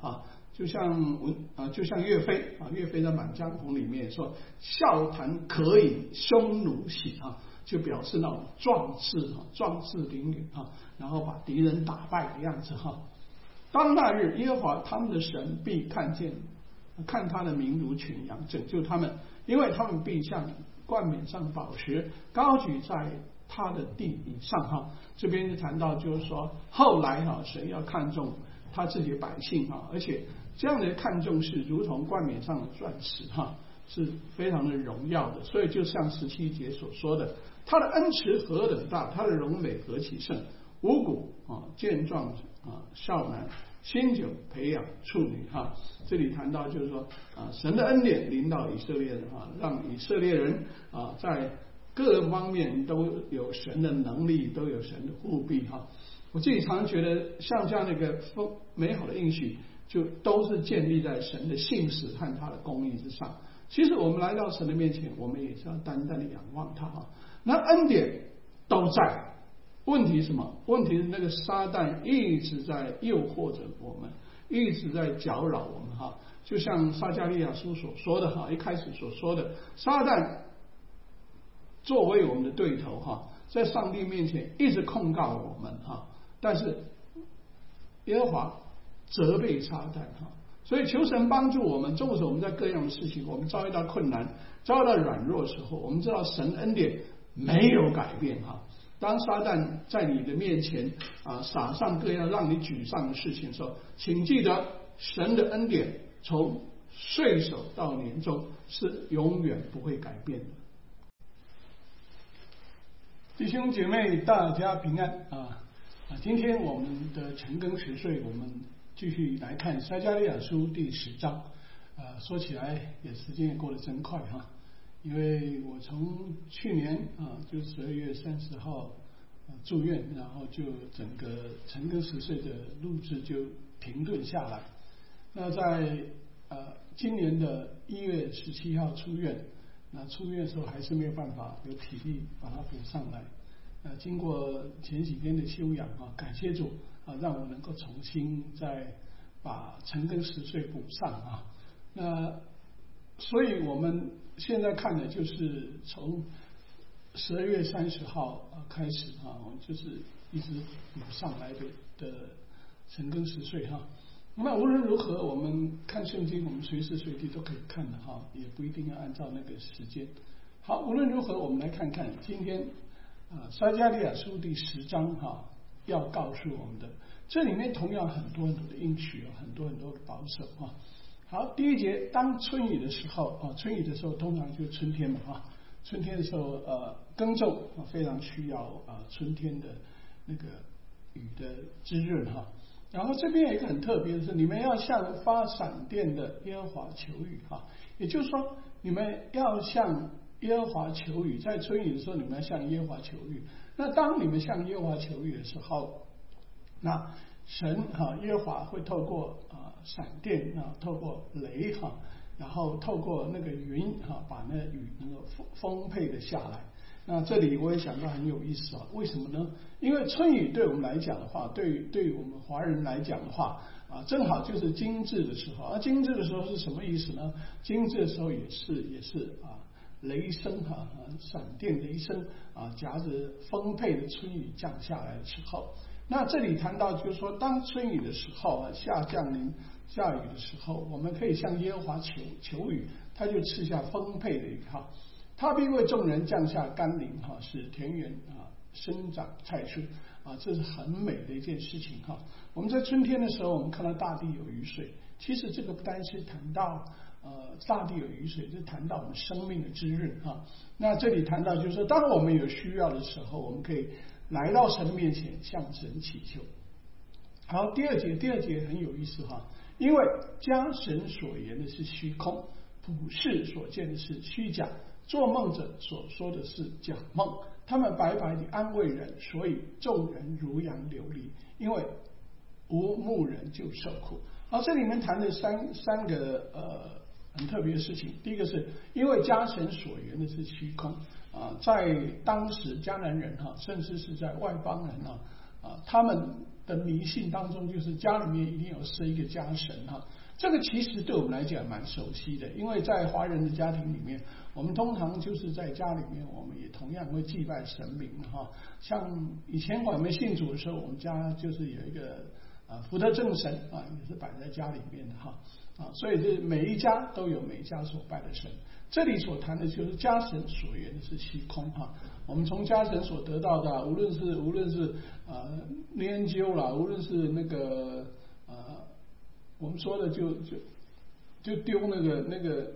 就像岳飞岳飞在《满江红》里面说笑谈可以匈奴喜就表示那种壮志凌云然后把敌人打败的样子当那日耶和华他们的神必看他的民如群羊，拯救他们，因为他们必像冠冕上宝石高举在他的地以上这边就谈到就是说后来神要看重他自己的百姓而且这样的看重是如同冠冕上的钻石是非常的荣耀的，所以就像17节所说的，他的恩慈何等大，他的荣美何其甚，五谷健壮少男，新酒培养处女这里谈到就是说神的恩典临到以色列人让以色列人在各方面都有神的能力，都有神的护庇我自己常常觉得像这样的一个美好的应许就都是建立在神的信实和他的公义之上。其实我们来到神的面前，我们也是要单单的仰望他那恩典都在，问题是什么？问题是那个撒旦一直在诱惑着我们，一直在搅扰我们就像撒迦利亚书所说的一开始所说的，撒旦作为我们的对头在上帝面前一直控告我们但是耶和华责备撒旦所以求神帮助我们，纵使我们在各样的事情，我们遭遇到困难，遭遇到软弱的时候，我们知道神恩典没有改变当撒旦在你的面前撒上各样让你沮丧的事情的时候，请记得神的恩典从岁首到年终是永远不会改变的。弟兄姐妹大家平安今天我们的晨更10岁，我们继续来看撒迦利亚书第10章说起来时间也过得真快因为我从去年就12月30号住院，然后就整个晨更10岁的录制就停顿下来。那在今年的1月17号出院，那出院的时候还是没有办法有体力把它补上来。经过前几天的休养感谢主让我能够重新再把晨更10岁补上那所以我们现在看的就是从12月30号开始就是一直补上来的晨更10岁那无论如何，我们看圣经，我们随时随地都可以看的也不一定要按照那个时间。好，无论如何，我们来看看今天撒迦利亚书第10章要告诉我们的，这里面同样很多很多的应许很多很多的保守好，第一节，当春雨的时候春雨的时候通常就是春天嘛春天的时候耕种非常需要春天的那个雨的滋润然后这边有一个很特别的是，你们要向发闪电的耶和华求雨也就是说你们要向耶和华求雨，在春雨的时候你们要向耶和华求雨。那当你们向耶和华求雨的时候，那神耶和华会透过闪电透过雷然后透过那个云把那雨能够丰沛的下来。那这里我也想到很有意思为什么呢？因为春雨对我们来讲的话，对于我们华人来讲的话正好就是惊蛰的时候惊蛰的时候是什么意思呢？惊蛰的时候也是雷声闪电雷声夹着丰沛的春雨降下来的时候。那这里谈到就是说，当春雨的时候下雨的时候，我们可以向耶和华求雨，他就赐下丰沛的雨他必为众人降下甘霖使田园生长菜蔬这是很美的一件事情我们在春天的时候，我们看到大地有雨水，其实这个不单是谈到大地有雨水，就谈到我们生命的滋润那这里谈到就是说，当我们有需要的时候，我们可以来到神的面前向神祈求。好，第二节很有意思因为家神所言的是虚空，普世所见的是虚假，做梦者所说的是假梦，他们白白地安慰人，所以众人如羊流离，因为无牧人就受苦。好，这里面谈的三个很特别的事情。第一个是因为家神所言的是虚空在当时迦南人甚至是在外邦人他们的迷信当中，就是家里面一定有设一个家神这个其实对我们来讲蛮熟悉的，因为在华人的家庭里面，我们通常就是在家里面，我们也同样会祭拜神明哈。像以前我们信主的时候，我们家就是有一个福德正神啊，也是摆在家里面的哈啊，所以这每一家都有每一家所拜的神。这里所谈的就是家神所言的是虚空哈。我们从家神所得到的，无论是研究啦，无论是那个我们说的就丢那个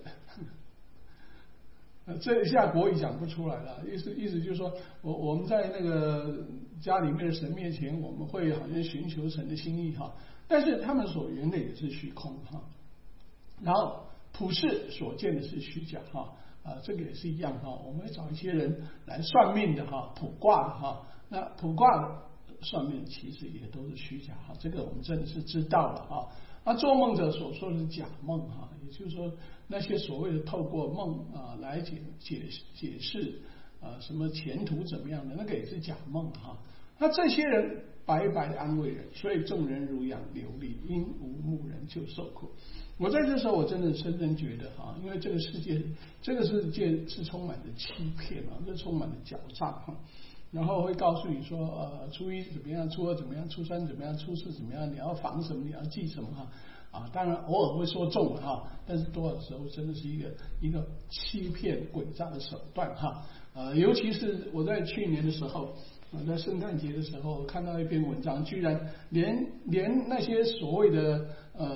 这一下国语讲不出来了，意思就是说我们在那个家里面的神面前，我们会好像寻求神的心意哈，但是他们所言的也是虚空哈，然后普世所见的是虚假哈这个也是一样哈，我们会找一些人来算命的哈，卜卦的哈，那卜卦的算命其实也都是虚假哈，这个我们真的是知道了哈。那做梦者所说的是假梦哈，也就是说那些所谓的透过梦来解释什么前途怎么样的，那个也是假梦哈。那这些人白白的安慰人，所以众人如羊流离，因无牧人就受苦。我在这时候我真的深深觉得哈，因为这个世界是充满着欺骗啊，这充满着狡诈哈。然后会告诉你说，初一怎么样，初二怎么样，初三怎么样，初四怎么样，你要防什么，你要记什么哈当然偶尔会说中了哈，但是多少时候真的是一个欺骗诡诈的手段哈尤其是我在去年的时候在圣诞节的时候看到一篇文章，居然连那些所谓的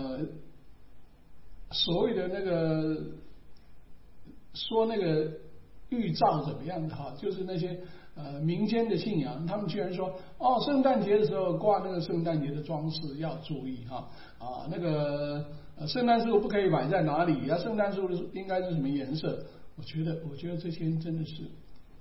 那个说那个预兆怎么样的哈，就是那些民间的信仰，他们居然说圣诞节的时候挂那个圣诞节的装饰要注意哈那个圣诞树不可以摆在哪里圣诞树应该是什么颜色？我觉得这些人真的是，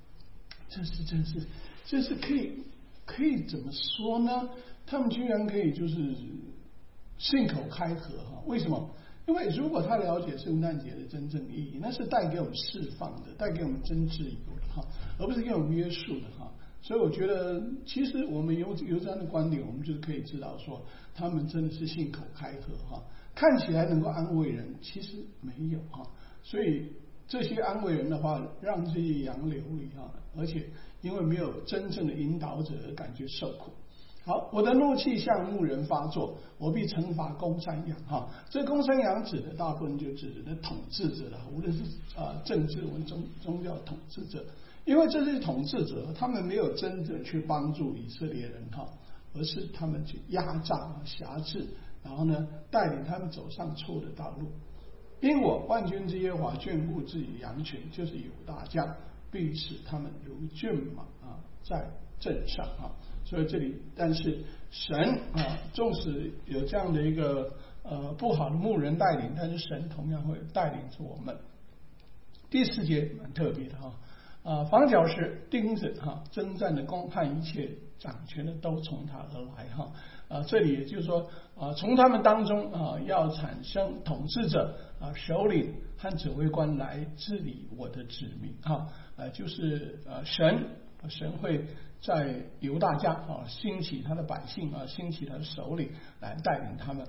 这是可以怎么说呢？他们居然可以就是信口开河哈？为什么？因为如果他了解圣诞节的真正意义，那是带给我们释放的，带给我们真自由的哈，而不是给我们约束的哈。所以我觉得，其实我们有这样的观点，我们就是可以知道说，他们真的是信口开河哈，看起来能够安慰人，其实没有哈。所以这些安慰人的话，让这些羊流离哈，而且因为没有真正的引导者而感觉受苦。好，我的怒气向牧人发作，我必惩罚公山羊哈。这公山羊指的大部分就指的统治者了，无论是政治或宗教统治者，因为这些统治者他们没有真正去帮助以色列人哈，而是他们去压榨辖制，然后呢带领他们走上错的道路。因我万军之耶和华眷顾自己羊群，就是有大将，必使他们如骏马在阵上所以这里，但是神纵使有这样的一个不好的牧人带领，但是神同样会带领着我们。第4节蛮特别的房角石、钉子征战的弓和一切掌权的都从他而来这里也就是说从他们当中要产生统治者首领和指挥官来治理我的子民就是神会在犹大家兴起他的百姓兴起他的首领来带领他们。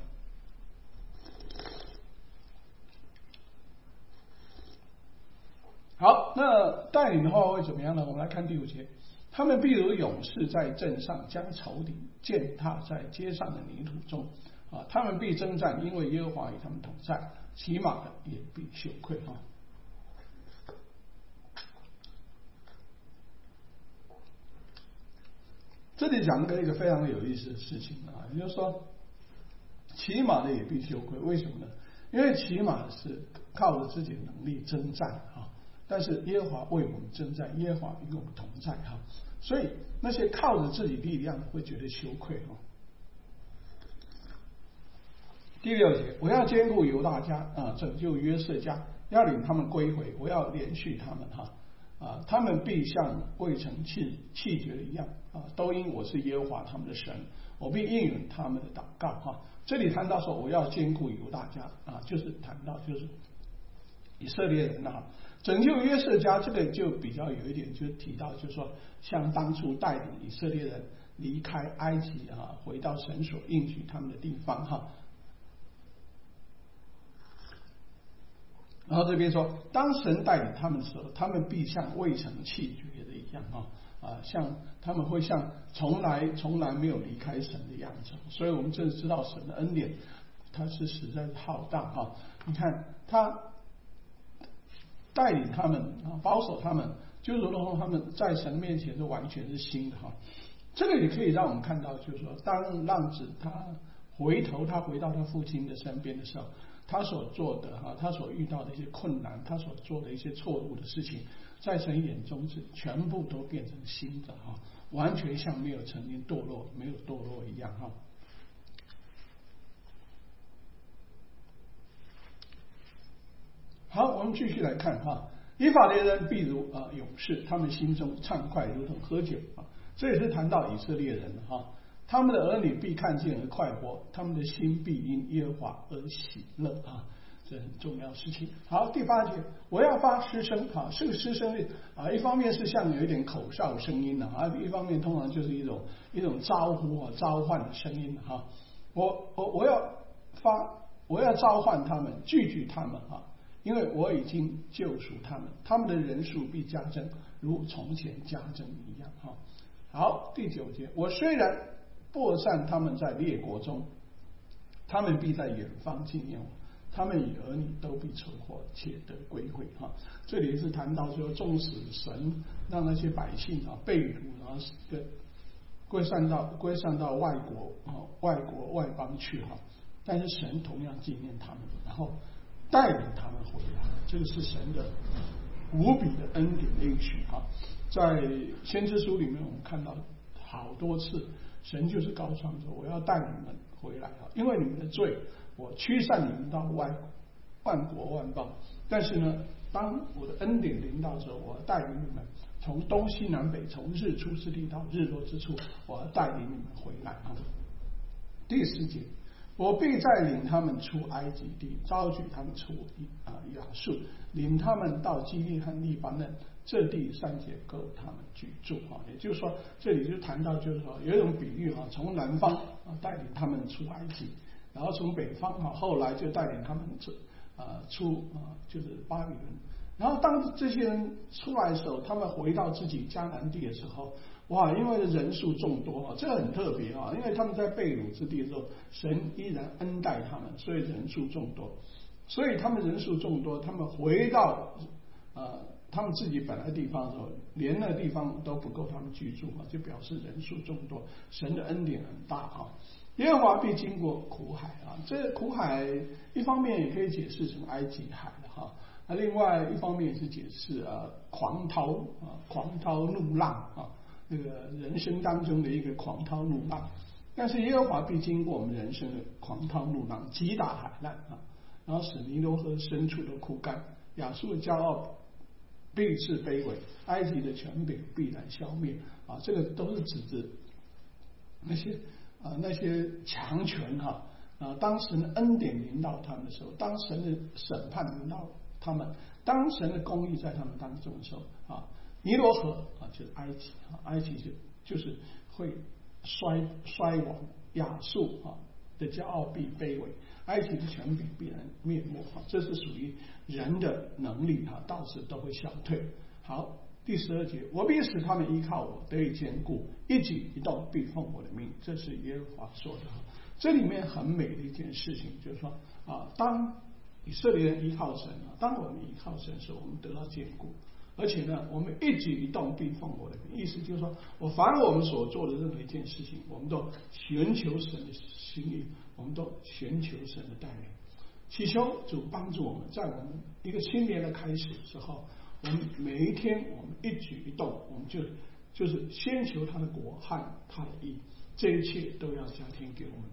好，那带领的话会怎么样呢？我们来看第5节，他们必如勇士在阵上将仇敌践踏在街上的泥土中他们必征战，因为耶和华与他们同在，骑马的也必羞愧这里讲一个非常有意思的事情也就是说骑马的也必羞愧。为什么呢？因为骑马是靠着自己的能力征战但是耶和华为我们征战，耶和华与我们同在所以那些靠着自己力量会觉得羞愧第6节，我要兼顾犹大家拯救约瑟家，要领他们归回，我要连续他们他们必像未曾弃绝的一样都因我是耶和华他们的神，我必应允他们的祷告这里谈到说我要兼顾犹大家就是谈到就是以色列人拯救约瑟家，这个就比较有一点就提到就是说像当初带领以色列人离开埃及回到神所应许他们的地方然后这边说，当神带领他们的时候，他们必像未曾弃绝的一样像他们会像从来没有离开神的样子。所以我们真的知道神的恩典，它是实在是浩大你看他带领他们保守他们，就如同他们在神面前是完全是新的这个也可以让我们看到，就是说，当浪子他回到他父亲的身边的时候，他所做的他所遇到的一些困难，他所做的一些错误的事情，在神眼中是全部都变成新的完全像没有曾经堕落一样好，我们继续来看以法莲人必如勇士，他们心中畅快如同喝酒这也是谈到以色列人他们的儿女必看见而快活，他们的心必因耶和华而喜乐这很重要的事情。好，第8节，我要发诗声这个诗声一方面是像有一点口哨声音一方面通常就是一种招呼召唤的声音我要召唤他们，聚集他们因为我已经救赎他们，他们的人数必加增，如从前加增一样好，第9节，我虽然播散他们在列国中，他们必在远方纪念我，他们与儿女都必存活，且得归回这里是谈到说，纵使神让那些百姓被掳，然后归散到外国外邦去但是神同样纪念他们，然后带领他们回来，这个是神的无比的恩典的应许在先知书里面我们看到好多次，神就是告诉他们说，我要带你们回来因为你们的罪，我驱散你们到万国万邦，但是呢，当我的恩典临到的时候，我要带领你们从东西南北，从日出之地到日落之处，我要带领你们回来第10节，我必再领他们出埃及地，招举他们出亚述，领他们到基利和利巴嫩，这地3节够他们居住也就是说，这里就谈到就是说有一种比喻从南方带领他们出埃及，然后从北方后来就带领他们出就是巴比伦。然后当这些人出来的时候，他们回到自己迦南地的时候，哇，因为人数众多这个很特别因为他们在被掳之地的时候，神依然恩待他们，所以人数众多。所以他们人数众多，他们回到他们自己本来的地方的时候，连那地方都不够他们居住就表示人数众多，神的恩典很大耶和华必经过苦海这苦海一方面也可以解释成埃及海另外一方面也是解释狂涛怒浪那个人生当中的一个狂涛怒浪。但是耶和华必经过我们人生的狂涛怒浪，击打海浪然后使尼罗河深处都枯干，亚述的骄傲必致卑微，埃及的权柄必然消灭这个都是指着那些强权当神的恩典临到他们的时候，当神的审判临到他们，当神的公义在他们当中的时候尼罗河就是埃及埃及就是会衰亡，亚述的骄傲必卑微，埃及的权柄必然灭没这是属于人的能力到时都会消退。好，第12节，我必使他们依靠我，得以坚固，一举一动必奉我的命，这是耶和华说的这里面很美的一件事情，就是说当以色列人依靠神当我们依靠神的时候，我们得到坚固，而且呢，我们一举一动必奉我的命，意思就是说，凡我们所做的任何一件事情，我们都寻求神的心意，我们都寻求神的带领，祈求主帮助我们，在我们一个新年的开始的时候，我们每一天我们一举一动，我们就是先求他的国和他的义，这一切都要加添给我们。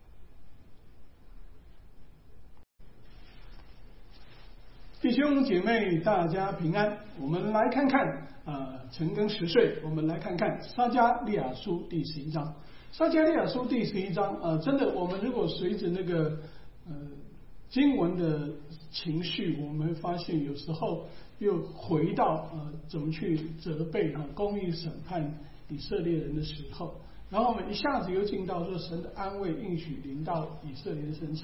弟兄姐妹，大家平安。我们来看看陈庚10岁，我们来看看撒迦利亚书第11章。撒迦利亚书第11章真的，我们如果随着那个经文的情绪，我们会发现有时候又回到怎么去责备公义审判以色列人的时候，然后我们一下子又进到说神的安慰应许临到以色列人身上。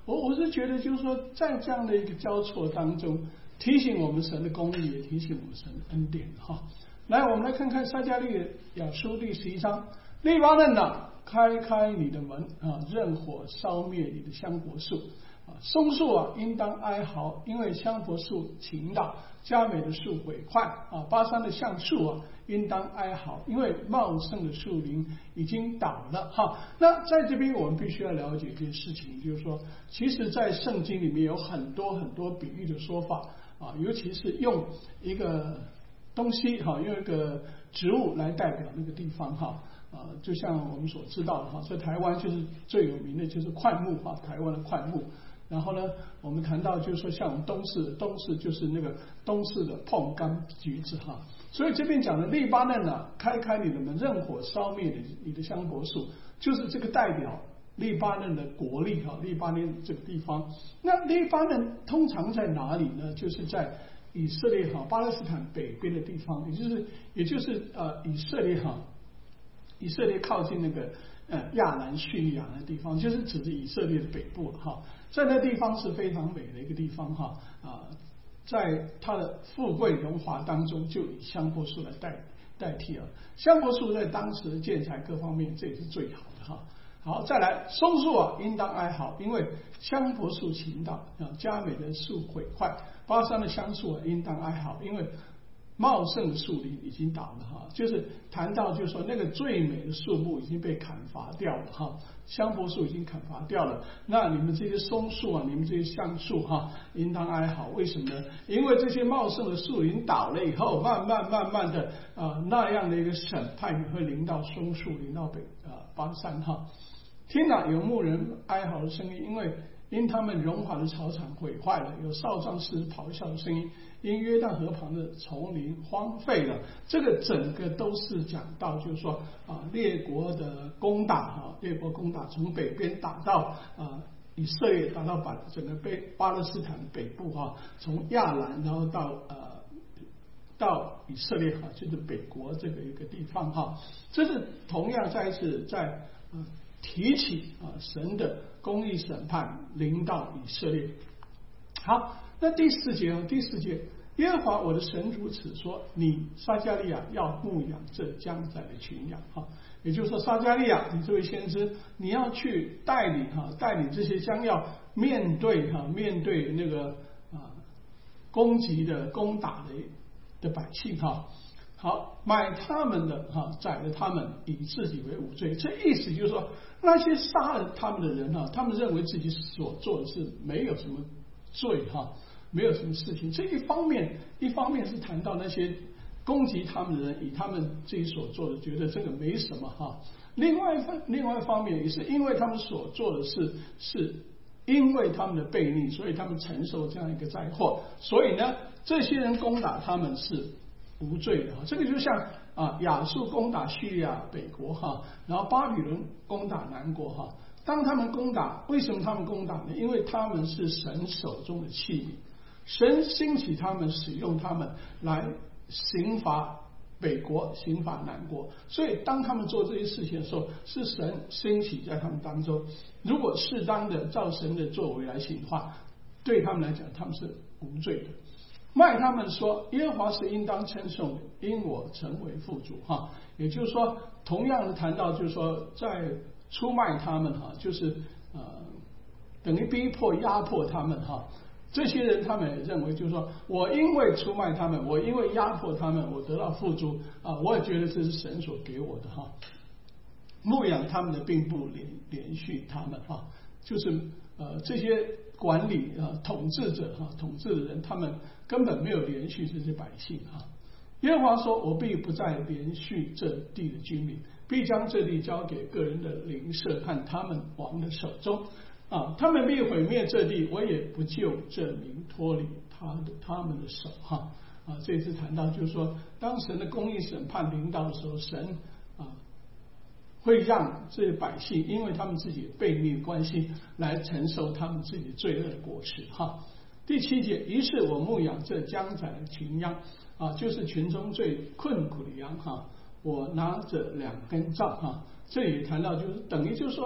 我是觉得就是说，在这样的一个交错当中，提醒我们神的公义，也提醒我们神的恩典哈。来，我们来看看撒迦利亚书第11章，利巴嫩啊，开你的门啊，任火烧灭你的香柏树啊，松树啊，应当哀嚎，因为香柏树倾倒，佳美的树毁坏啊，巴山的橡树啊，应当哀嚎，因为茂盛的树林已经倒了哈。那在这边我们必须要了解一件事情，就是说，其实在圣经里面有很多比喻的说法啊，尤其是用一个东西哈，用一个植物来代表那个地方哈。就像我们所知道的哈，在台湾就是最有名的就是桧木哈，台湾的桧木。然后呢，我们谈到就是说，像我们东市就是那个东市的椪柑橘子哈。所以这边讲的利巴嫩啊，开你的门，任火烧灭你的香柏树，就是这个代表利巴嫩的国力哈，利巴嫩这个地方。那利巴嫩通常在哪里呢？就是在以色列哈，巴勒斯坦北边的地方，也就是以色列哈。以色列靠近那个亚兰叙利亚的地方，就是指着以色列的北部了哈。在那地方是非常美的一个地方哈在它的富贵荣华当中，就以香柏树来代替了。香柏树在当时的建材各方面，这也是最好的哈。好，再来松树啊，应当哀嚎，因为香柏树倾倒啊，佳美的树毁坏，巴山的橡树啊，应当哀嚎，因为茂盛的树林已经倒了哈，就是谈到就是说那个最美的树木已经被砍伐掉了哈，香柏树已经砍伐掉了，那你们这些松树啊，你们这些橡树哈，应当哀嚎，为什么呢？因为这些茂盛的树林倒了以后，慢慢的那样的一个审判会临到松树，临到巴山哈。听了有牧人哀嚎的声音，因他们荣华的草场毁坏了，有少壮士咆哮的声音，因约旦河旁的丛林荒废了。这个整个都是讲到就是说列国的攻打哈，列国攻打从北边打到以色列，打到整个巴勒斯坦北部哈，从亚兰然后到以色列哈，就是北国这个一个地方哈。这是同样再一次在提起神的公义审判临到以色列。好，那第四节，耶和华我的神如此说：你撒迦利亚要牧养这将宰的群羊哈，也就是说撒迦利亚，你这位先知，你要去带领这些将要面对那个攻击的攻打的百姓哈。好，买他们的宰了他们，以自己为无罪。这意思就是说，那些杀了他们的人他们认为自己所做的是没有什么罪没有什么事情。这一方面是谈到那些攻击他们的人，以他们自己所做的觉得这个没什么另外一方面也是因为他们所做的是因为他们的悖逆，所以他们承受这样一个灾祸。所以呢，这些人攻打他们是无罪的这个就像亚述攻打叙利亚北国然后巴比伦攻打南国当他们攻打，为什么他们攻打呢？因为他们是神手中的器皿，神兴起他们，使用他们来刑罚北国，刑罚南国。所以当他们做这些事情的时候，是神兴起在他们当中。如果适当的照神的作为来行的话，对他们来讲，他们是无罪的。卖他们说，耶和华是应当称颂的，因我成为富足也就是说，同样的谈到就是说，在出卖他们就是等于逼迫压迫他们这些人他们也认为就是说，我因为出卖他们，我因为压迫他们，我得到富足我也觉得这是神所给我的牧养他们的并不连续他们就是这些管理统治者统治的人，他们根本没有连续这些百姓耶和华说：我必不再连续这地的居民，必将这地交给个人的邻舍和他们王的手中他们必毁灭这地，我也不救这民脱离他们的手这次谈到就是说，当神的公义审判临到的时候，神会让这些百姓因为他们自己悖逆关系来承受他们自己罪恶的果实第7节，于是我牧养这将宰的群羊就是群中最困苦的羊我拿着2根杖这里谈到就是等于就是说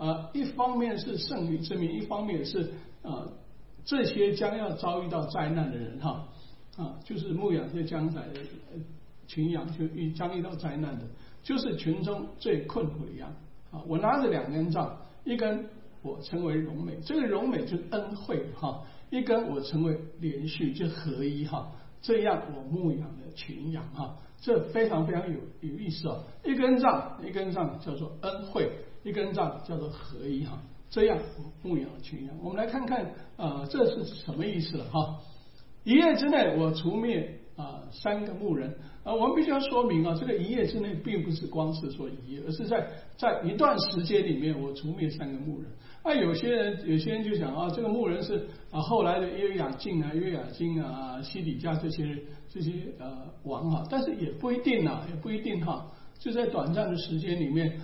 一方面是剩余之民，一方面是这些将要遭遇到灾难的人就是牧养这些将来的群羊就将遇到灾难的，就是群中最困苦的羊我拿着2根杖，一根我称为荣美，这个荣美就是恩惠一根我称为连续，就合一这样我牧养的群羊这非常非常有意思一根杖叫做恩惠，一根杖叫做合一这样我牧养的群羊。我们来看看这是什么意思了1夜之内我除灭3个牧人我们必须要说明这个1夜之内并不是光是说1夜，而是在一段时间里面我除灭3个牧人有些人就想这个牧人是后来的约雅敬约雅斤西底家这些王但是也不一定就在短暂的时间里面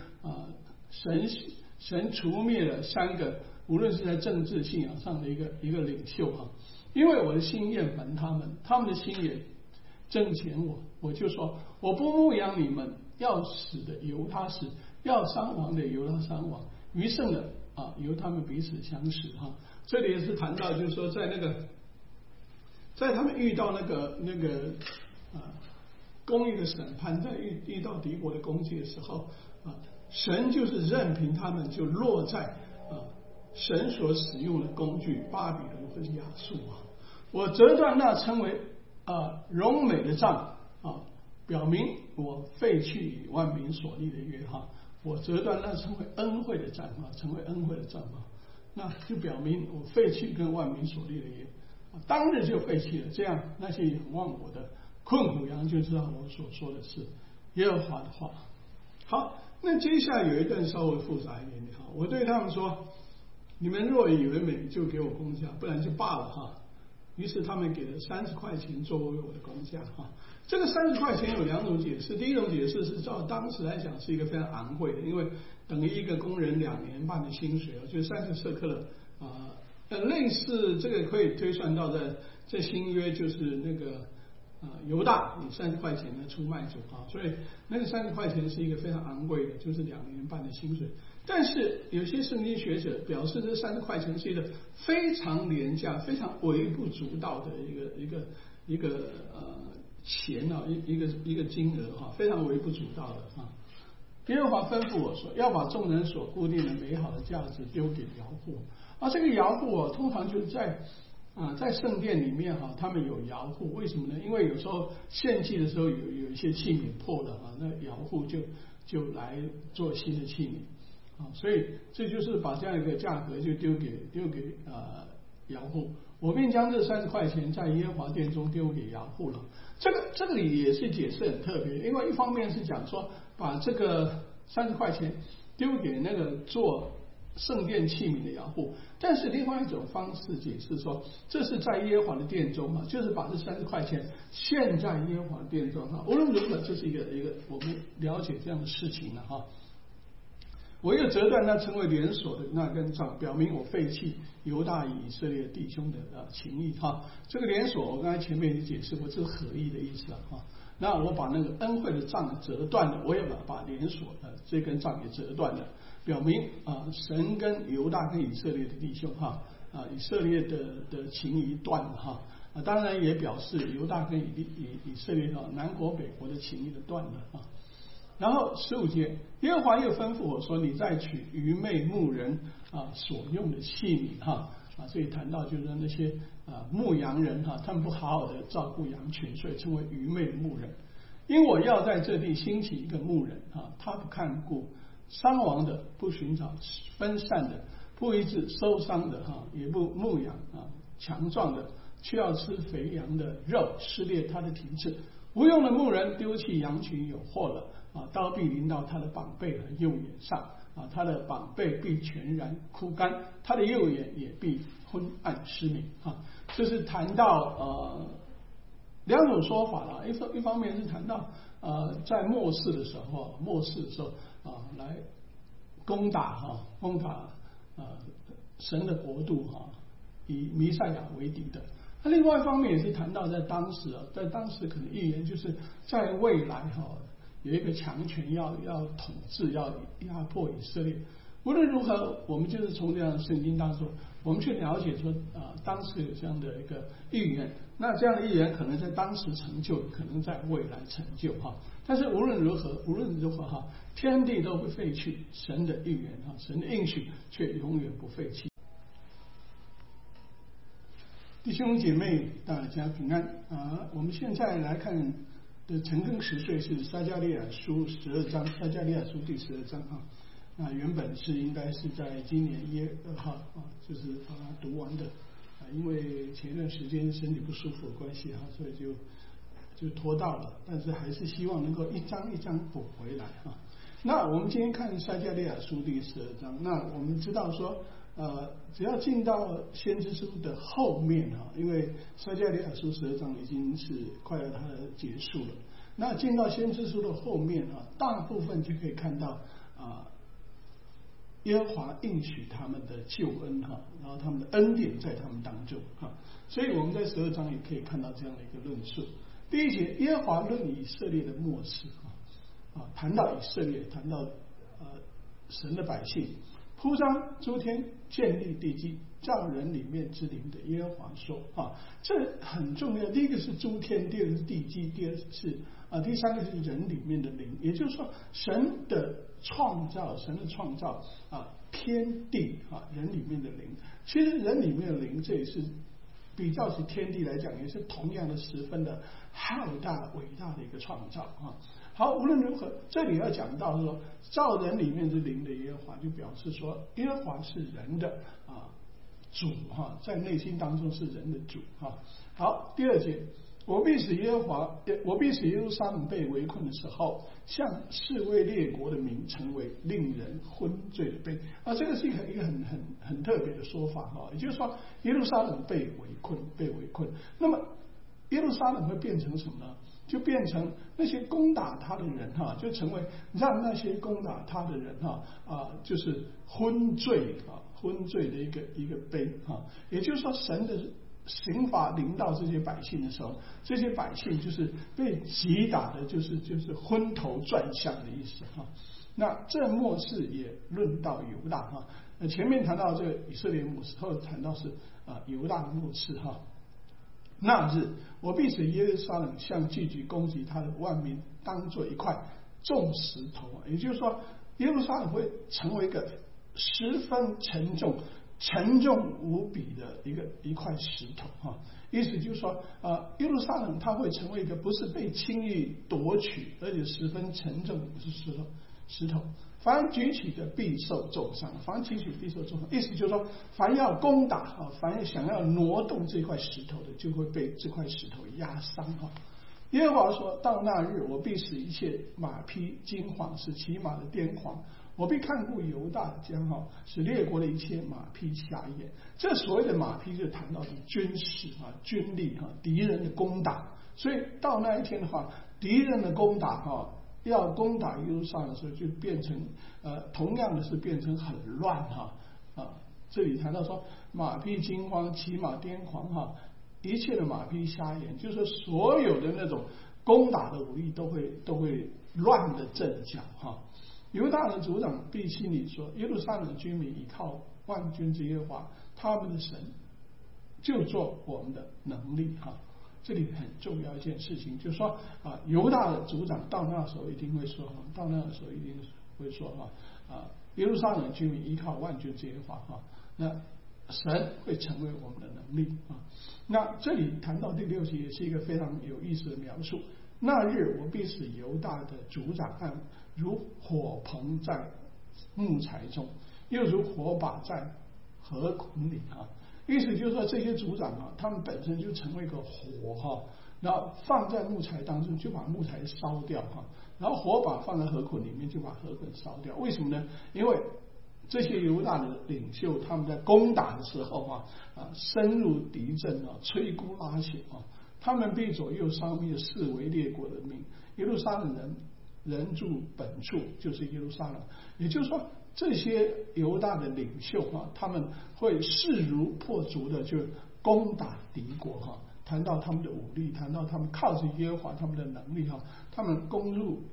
神除灭了3个，无论是在政治信仰上的一个领袖因为我的心厌烦他们，他们的心也憎嫌我就说我不牧养你们，要死的由他死，要伤亡的由他伤亡，余剩的由他们彼此相识这里也是谈到，就是说在他们遇到那个公义的审判，在遇到敌国的攻击的时候神就是任凭他们就落在神所使用的工具巴比伦或者亚述我折断那称为荣美的杖表明我废去与万民所立的约我折断那称为恩惠的杖成为恩惠的杖那就表明我废去跟万民所立的约当日就废弃了，这样那些仰望我的困苦羊就知道我所说的是耶和华的话。好，那接下来有一段稍微复杂一点点我对他们说，你们若以为美，就给我工价，不然就罢了于是他们给了30块钱作为我的工价这个30块钱有2种解释，第一种解释是照当时来讲是一个非常昂贵的，因为等于一个工人2年半的薪水就是30舍客勒类似这个可以推算到在新约就是那个犹大以30块钱的出卖主所以那个30块钱是一个非常昂贵的，就是2年半的薪水。但是有些圣经学者表示，这30块钱是一个非常廉价、非常微不足道的一个钱一个金额非常微不足道的耶和华吩咐我说，要把众人所固定的美好的价值丢给窑户这个窑户通常就是在圣殿里面他们有窑户，为什么呢？因为有时候献祭的时候有一些器皿破了那窑户就来做新的器皿所以这就是把这样一个价格就丢给窑户。我便将这30块钱在耶和华殿中丢给窑户了。这个里也是解释很特别，因为一方面是讲说把这个30块钱丢给那个做圣殿器皿的窑户，但是另外一种方式解释说，这是在耶和华的殿中就是把这30块钱献在耶和华的殿中无论如何，这是一个我们了解这样的事情了我又折断那称为连锁的那根杖，表明我废弃犹大与以色列弟兄的情谊这个连锁我刚才前面已经解释过，这是合一的意思那我把那个恩惠的杖折断了，我也把连锁的这根杖也折断了，表明神跟犹大跟以色列的弟兄以色列的情谊断了当然也表示犹大跟以色列南国北国的情谊的断了然后15节，耶和华又吩咐我说，你再取愚昧牧人所用的器皿所以谈到就是那些牧羊人他们不好好的照顾羊群，所以称为愚昧的牧人。因我要在这地兴起一个牧人他不看顾伤亡的，不寻找分散的，不医治受伤的也不牧养强壮的，却要吃肥羊的肉，撕裂他的蹄子。无用的牧人丢弃羊群有祸了刀必临到他的膀背和右眼上他的膀背必全然枯干，他的右眼也必昏暗失明这是谈到2种说法了，一方面是谈到在末世的时候来攻打神的国度以弥赛亚为敌的。那另外一方面也是谈到在当时可能预言就是在未来有一个强权要统治要压迫以色列。 无论如何，我们就是从这样的圣经当中，我们去了解说当时有这样的一个预言，那这样的预言可能在当时成就，可能在未来成就哈。但是无论如何哈，天地都会废去，神的预言哈，神的应许却永远不废弃。弟兄姐妹，大家平安啊！我们现在来看的陈更10岁是撒迦利亚书12章，撒迦利亚书第12章啊。那原本是应该是在今年1月2号啊，就是把它读完的啊，因为前一段时间身体不舒服的关系哈，所以就拖到了，但是还是希望能够一章一章补回来啊。那我们今天看撒迦利亚书第12章，那我们知道说只要进到先知书的后面哈，因为撒迦利亚书12章已经是快要它的结束了，那进到先知书的后面啊，大部分就可以看到耶和华应许他们的救恩哈，然后他们的恩典在他们当中哈，所以我们在12章也可以看到这样的一个论述。第一节，耶和华论以色列的末世谈到以色列，谈到神的百姓，铺张诸天，建立地基，造人里面之灵的耶和华说这很重要。第一个是诸天，第二个是地基，第三个是人里面的灵，也就是说神的创造天地人里面的灵，其实人里面的灵这也是比较起天地来讲，也是同样的十分的浩大伟大的一个创造好，无论如何，这里要讲到说造人里面之灵的耶和华，就表示说耶和华是人的主在内心当中是人的主好，第二节，我必使耶路撒冷被围困的时候，向四位列国的民成为令人昏醉的杯这个是一个很特别的说法也就是说耶路撒冷被围困，那么耶路撒冷会变成什么呢？就变成那些攻打他的人就成为让那些攻打他的人就是昏醉的一个杯也就是说神的刑罚临到这些百姓的时候，这些百姓就是被击打的就是昏头转向的意思那这末世也论到犹大前面谈到这个以色列末世，后谈到是犹大的末世那日我必使耶路撒冷像聚集攻击他的万民，当作一块重石头也就是说耶路撒冷会成为一个十分沉重无比的一块石头意思就是说耶路撒冷它会成为一个不是被轻易夺取，而且十分沉重的石头，凡举起的必受重伤，意思就是说凡要攻打凡想要挪动这块石头的，就会被这块石头压伤耶和华说，到那日我必使一切马匹惊惶，使骑马的癫狂，我必看顾犹大的疆使列国的一切马匹瞎眼。这所谓的马匹就谈到的军事军力敌人的攻打，所以到那一天的话，敌人的攻打要攻打耶路撒冷的时候，就变成同样的是变成很乱这里谈到说马匹惊慌，骑马癫狂一切的马匹瞎眼，就是说所有的那种攻打的武力都会乱的阵脚犹大的族长必心里说，耶路撒冷的居民依靠万军之耶和华他们的神，就做我们的能力这里很重要一件事情，就是说犹大的族长到那时候一定会说耶路撒冷居民依靠万军之耶和华那神会成为我们的能力那这里谈到第6节也是一个非常有意思的描述，那日我必使犹大的族长如火棚在木材中，又如火把在河捆里意思就是说这些族长他们本身就成为一个火然后放在木材当中，就把木材烧掉然后火把放在河捆里面，就把河捆烧掉。为什么呢？因为这些犹大的领袖他们在攻打的时候深入敌阵摧枯拉朽他们必左右烧灭四围列国的民，耶路撒冷人住本处，就是耶路撒冷。也就是说这些犹大的领袖他们会势如破竹的就攻打敌国谈到他们的武力，谈到他们靠着耶和华他们的能力他们攻入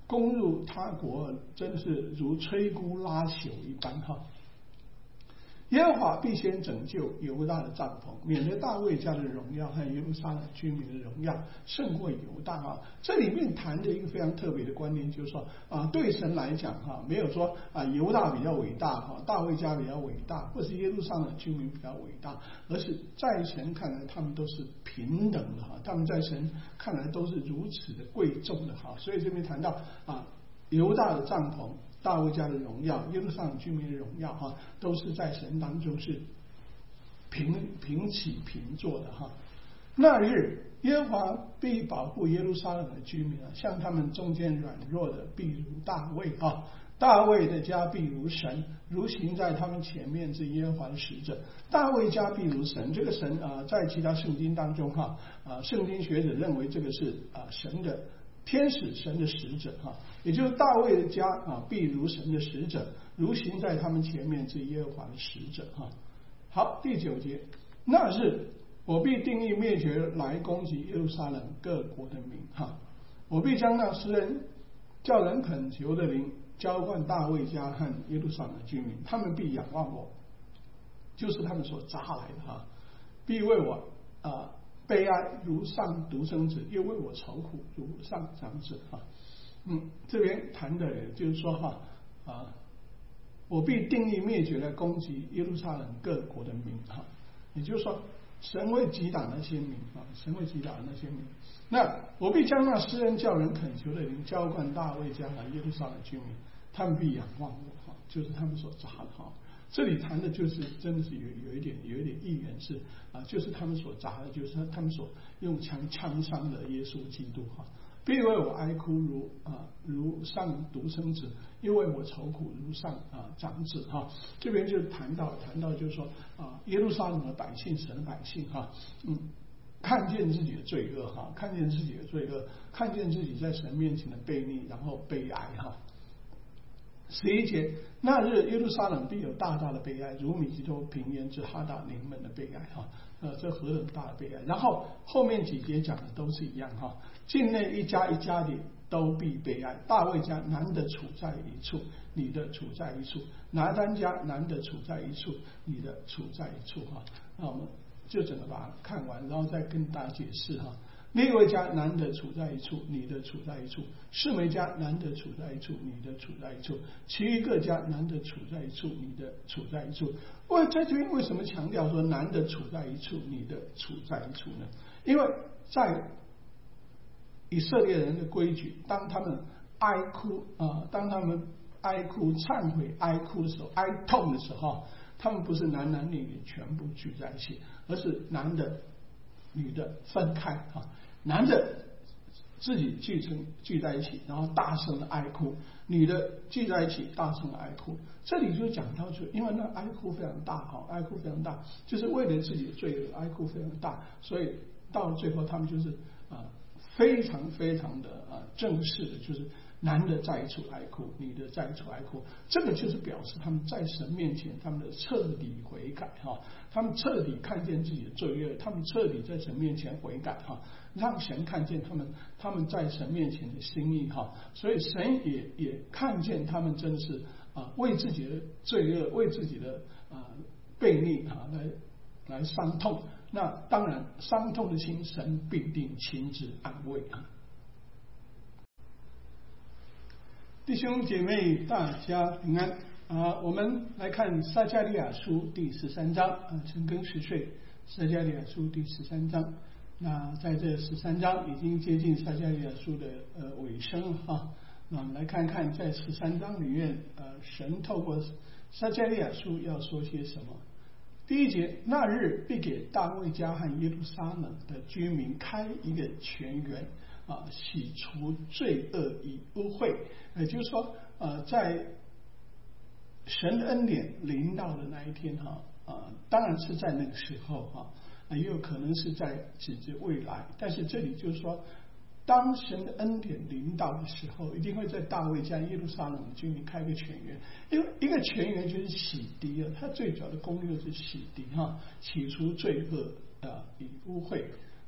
攻入他国，真是如摧枯拉朽一般哈。耶和华必先拯救犹大的帐篷，免得大卫家的荣耀和耶路撒冷居民的荣耀胜过犹大啊。这里面谈的一个非常特别的观念，就是说对神来讲没有说犹大比较伟大大卫家比较伟大，或是耶路撒冷居民比较伟大，而是在神看来他们都是平等的他们在神看来都是如此的贵重的所以这边谈到犹大的帐篷，大卫家的荣耀，耶路撒冷居民的荣耀都是在神当中是平起平坐的那日耶和华必保护耶路撒冷的居民像他们中间软弱的必如大卫大卫的家必如神，如行在他们前面之耶和华的使者。大卫家必如神，这个神在其他圣经当中圣经学者认为这个是神的天使，神的使者也就是大卫的家必如神的使者，如行在他们前面之耶和华的使者好，第9节，那日我必定义灭绝来攻击耶路撒冷各国的民我必将那诗人叫人恳求的灵浇灌大卫家和耶路撒冷的居民，他们必仰望我，就是他们所扎来的必为我悲哀如上独生子，又为我愁苦如上长子这边谈的就是说我必定义灭绝来攻击耶路撒冷各国的民也就是说神会击打那些民神会击打那些民。那我必将那诗人叫人恳求的灵浇灌大卫家和耶路撒冷居民，他们必仰望我就是他们所扎的这里谈的就是真的是有一点意愿是就是他们所扎的，就是他们所用枪伤的耶稣基督必为我哀哭如上独生子，又为我愁苦如上长子这边就谈到就是说耶路撒冷的百姓，神的百姓看见自己的罪恶看见自己的罪恶，看见自己在神面前的悖逆，然后悲哀11节，那日耶路撒冷必有大大的悲哀，如米基多平原之哈达宁们的悲哀这何等大的悲哀。然后后面几节讲的都是一样境内一家一家的都必悲哀，大卫家难得处在一处，你的处在一处，拿单家难得处在一处，你的处在一处那我们就整个把它看完，然后再跟大家解释利未家难得处在一处，你的处在一处；示每家难得处在一处，你的处在一处；其余各家难得处在一处，你的处在一处。在这边为什么强调说难得处在一处，你的处在一处呢？因为在以色列人的规矩，当他们哀哭忏悔哀哭的时候，哀痛的时候，他们不是男男女女全部聚在一起，而是男的女的分开男的自己聚在一起，然后大声的哀哭，女的聚在一起大声的哀哭。这里就讲到因为那哀哭非常大哀哭非常大，就是为了自己的罪恶哀哭非常大，所以到最后他们就是非常非常的正式的，就是男的在一处哀哭，女的在一处哀哭。这个就是表示他们在神面前他们的彻底悔改他们彻底看见自己的罪恶，他们彻底在神面前悔改让神看见他们在神面前的心意所以神也看见他们真的是为自己的罪恶，为自己的悖逆来伤痛。那当然伤痛的心神必定亲自安慰弟兄姐妹大家平安我们来看撒迦利亚书第13章陈庚10岁，撒迦利亚书第13章。那在这13章已经接近撒迦利亚书的尾声那我们来看看在13章里面神透过撒迦利亚书要说些什么。第1节，那日必给大卫家和耶路撒冷的居民开一个泉源洗除罪恶与污秽。也就是说在神的恩典临到的那一天当然是在那个时候也有可能是在指着未来，但是这里就是说当神的恩典临到的时候，一定会在大卫家耶路撒冷的居民开个泉源。因为一个泉源就是洗涤它最主要的功用是洗涤洗除罪恶与污秽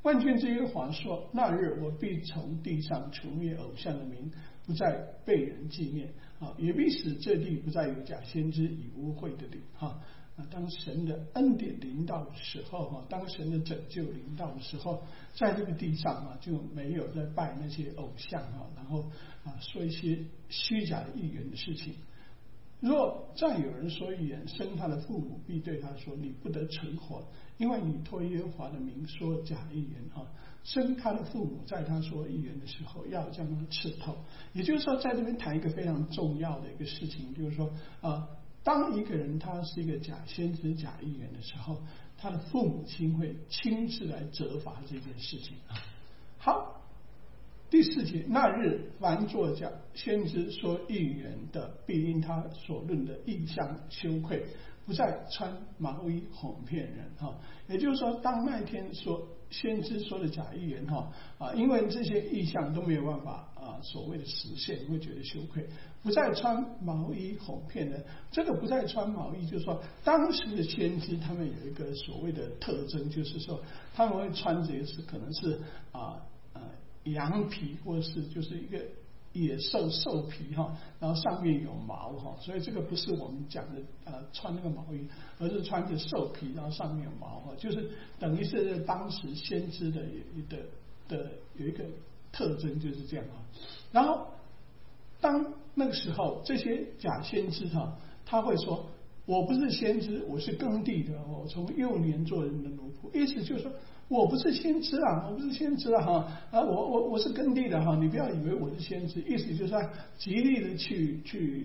万军之耶和华说：那日我必从地上除灭偶像的名，不再被人纪念也必使这地不再有假先知以污秽的灵当神的恩典临到的时候当神的拯救临到的时候，在这个地上就没有再拜那些偶像然后说一些虚假的预言的事情。若再有人说预言，生他的父母必对他说：你不得存活，因为你托耶和华的名说假预言生他的父母在他说预言的时候要将他刺透。也就是说，在这边谈一个非常重要的一个事情，就是说当一个人他是一个假先知假预言的时候，他的父母亲会亲自来责罚这件事情好，第4节，那日凡作假先知说预言的，必因他所论的异象羞愧，不再穿毛衣哄骗人也就是说，当那一天说先知说的假预言因为这些异象都没有办法所谓的实现，会觉得羞愧，不再穿毛衣哄骗人。这个不再穿毛衣，就是说当时的先知他们有一个所谓的特征，就是说他们会穿着可能是羊皮，或者是就是一个野兽兽皮然后上面有毛所以这个不是我们讲的穿那个毛衣，而是穿着兽皮，然后上面有毛就是等于是当时先知的有一个特征就是这样然后当那个时候，这些假先知他会说：我不是先知，我是耕地的，我从幼年做人的奴仆。意思就是说，我不是先知我不是先知我是耕地的你不要以为我是先知。意思就是说，极力的去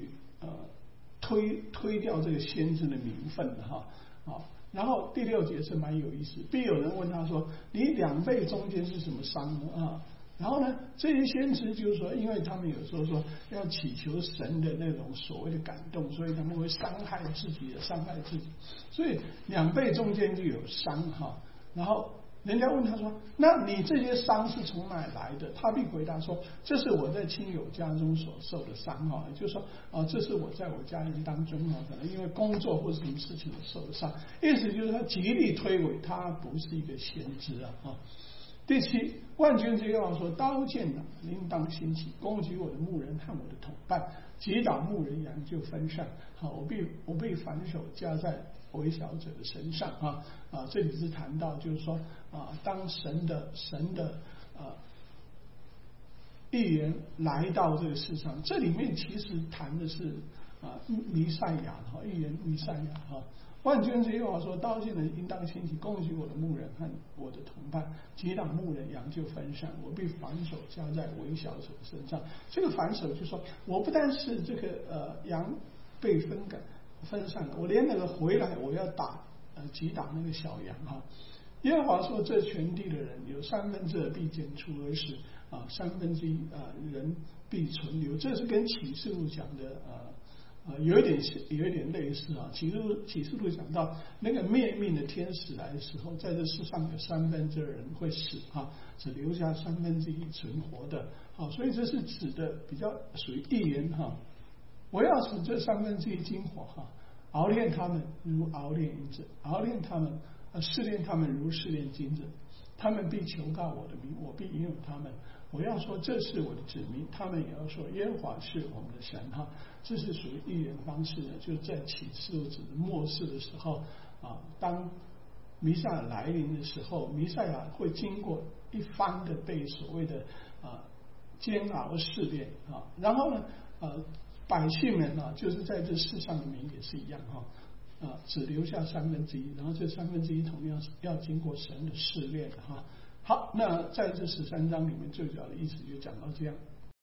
推掉这个先知的名分然后第6节是蛮有意思，必有人问他说：你两背中间是什么伤呢然后呢，这些先知就是说，因为他们有时候说要祈求神的那种所谓的感动，所以他们会伤害自己，所以两背中间就有伤然后人家问他说：那你这些伤是从哪来的？他必回答说：这是我在亲友家中所受的伤也就是说这是我在我家人当中可能因为工作或者什么事情受的伤。意思就是他极力推诿他不是一个先知第7，万军之耶和华说：刀剑应当兴起，攻击我的牧人和我的同伴，击倒牧人，羊就分散我必反手加在微小者的身上这里是谈到就是说当神的预言来到这个世上，这里面其实谈的是弥赛亚预言弥赛亚万军之耶和华说：刀剑应当兴起，攻击我的牧人和我的同伴，击倒牧人，羊就分散我必反手加在微小者身上。这个反手就是说，我不但是这个羊被分散了，我连那个回来我要击打那个小羊耶和华说：这全地的人有2/3必剪除而死，1/3人必存留。这是跟启示录讲的有一点类似启示录讲到那个灭命的天使来的时候，在这世上有2/3人会死只留下1/3存活的所以这是指的比较属于预言我要使这1/3金火熬炼他们如熬炼银子，熬炼他们试炼他们如试炼金子，他们必求告我的名，我必应允他们。我要说这是我的子民，他们也要说耶和华是我们的神这是属于预言方式的，就是在启示录指的末世的时候当弥赛亚来临的时候，弥赛亚会经过一番的被所谓的煎熬试炼然后呢百姓们就是在这世上里面也是一样只留下1/3，然后这1/3同样要经过神的试炼好，那在这13章里面最主要的意思就讲到这样。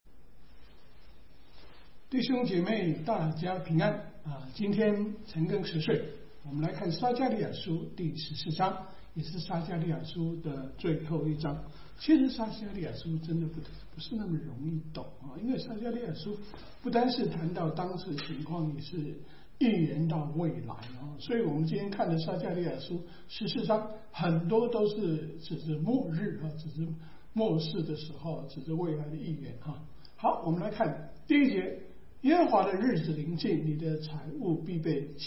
弟兄姐妹大家平安今天陈更10岁，我们来看撒迦利亚书第14章，也是撒迦利亚书的最后一章。其实撒迦利亚书真的不是那么容易懂因为撒迦利亚书不单是谈到当时情况，也是预言到未来所以我们今天看的撒迦利亚书14章很多都是指着末日指着末世的时候，指着未来的预言好，我们来看第1节，耶和华的日子临近，你的财物必被抢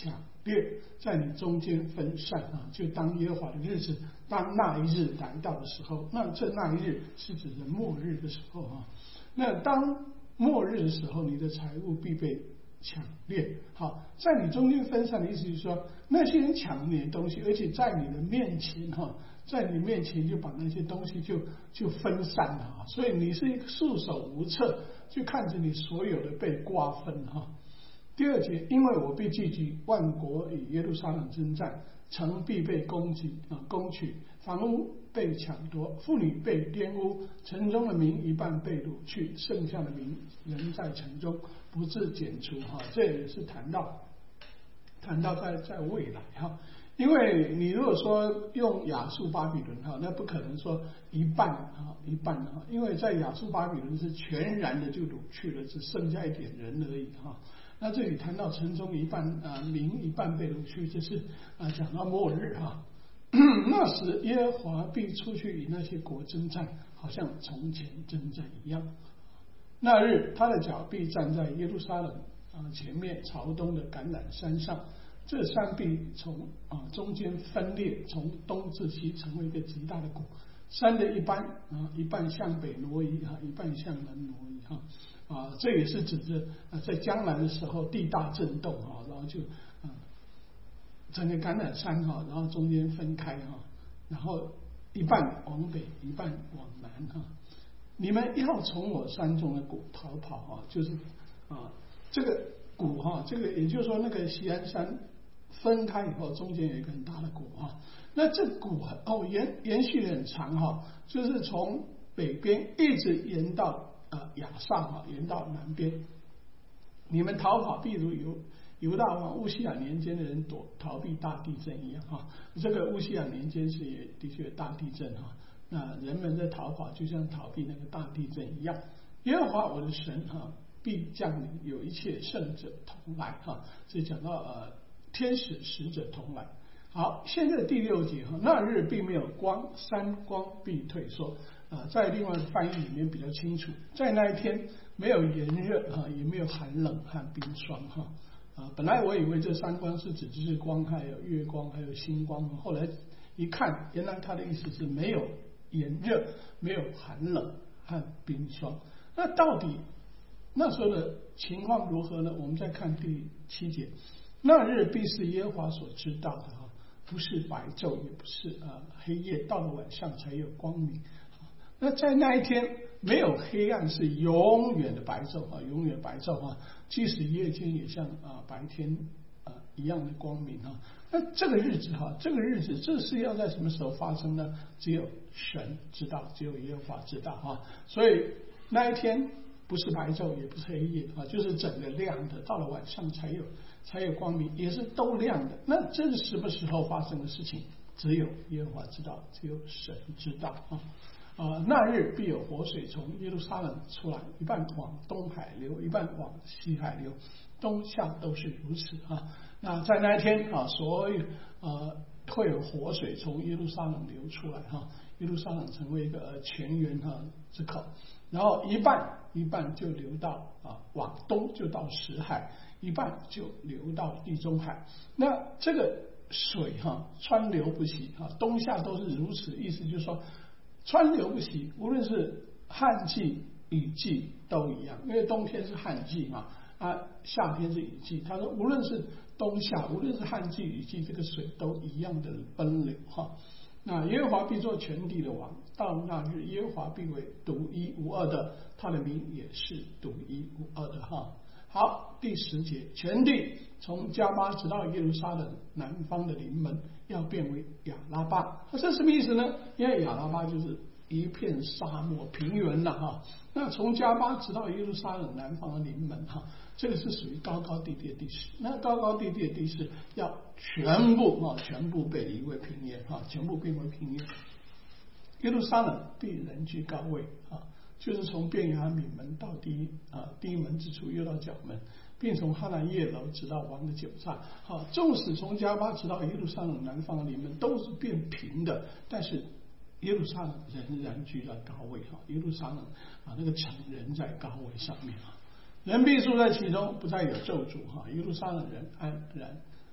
列，在你中间分散啊，就当耶和华的日子，当那一日来到的时候，那一日是指的末日的时候啊。那当末日的时候，你的财物必被抢掠。好，在你中间分散的意思就是说，那些人抢你的东西，而且在你的面前哈，在你面前就把那些东西就分散了啊，所以你是一个束手无策，就看着你所有的被瓜分哈。第二节，因为我被聚集，万国与耶路撒冷征战，城必被攻取，房屋被抢夺，妇女被玷污，城中的民一半被掳去，剩下的民仍在城中，不致剪除哈。这也是谈到在未来哈。因为你如果说用亚述巴比伦哈，那不可能说一半哈，因为在亚述巴比伦是全然的就掳去了，只剩下一点人而已哈。那这里谈到城中一半民一半被掳去，这是讲到末日哈。那时耶和华必出去与那些国征战，好像从前征战一样。那日他的脚必站在耶路撒冷前面朝东的橄榄山上，这山必从中间分裂，从东至西成为一个极大的谷。山的一半向北挪移一半向南挪移这也是指着在将来的时候地大震动然后就整个橄榄山然后中间分开然后一半往北一半往南你们要从我山中的谷逃跑就是这个谷这个也就是说那个锡安山分开以后中间有一个很大的谷那这谷延续很长就是从北边一直延到亚萨延到南边。你们逃跑必如犹大王乌西雅年间的人逃避大地震一样这个乌西雅年间是也的确大地震那人们在逃跑就像逃避那个大地震一样。耶和华我的神必降临，有一切圣者同来这讲到天使使者同来。好，现在第6节那日并没有光，山光必退缩在另外的翻译里面比较清楚，在那一天没有炎热也没有寒冷和冰霜本来我以为这三光是指日光还有月光还有星光后来一看原来他的意思是没有炎热没有寒冷和冰霜。那到底那时候的情况如何呢？我们再看第7节，那日必是耶和华所知道的不是白昼也不是黑夜，到了晚上才有光明那在那一天没有黑暗，是永远的白昼永远白昼即使夜间也像白天一样的光明那这个日子这是要在什么时候发生呢？只有神知道，只有耶和华知道所以那一天不是白昼也不是黑夜就是整个亮的，到了晚上才有光明，也是都亮的。那这是什么时候发生的事情？只有耶和华知道，只有神知道那日必有活水从耶路撒冷出来，一半往东海流，一半往西海流，东下都是如此那在那一天所有会有活水从耶路撒冷流出来耶路撒冷成为一个泉源之口，然后一半就流到往东就到死海，一半就流到地中海。那这个水川流不息东下都是如此，意思就是说川流不息，无论是旱季雨季都一样，因为冬天是旱季夏天是雨季。他说无论是冬夏，无论是旱季雨季，这个水都一样的奔流那耶和华必做全地的王，到那日耶和华必为独一无二的，他的名也是独一无二的好，第10节，全地从加巴直到耶路撒冷南方的临门要变为亚拉巴。这什么意思呢？因为亚拉巴就是一片沙漠平原那从加巴直到耶路撒冷南方的临门这个是属于高高低低的地势。那高高低低的地势要全部被夷为平原全部变为平原。耶路撒冷必人居高位就是从便雅悯门到第一门之处，又到角门，并从哈兰叶楼直到王的酒榨纵使从加巴直到耶路撒冷南方的临门都是变平的，但是耶路撒冷仍然居在高位耶路撒冷那个城仍在高位上面人必住在其中，不再有咒诅耶路撒冷人安然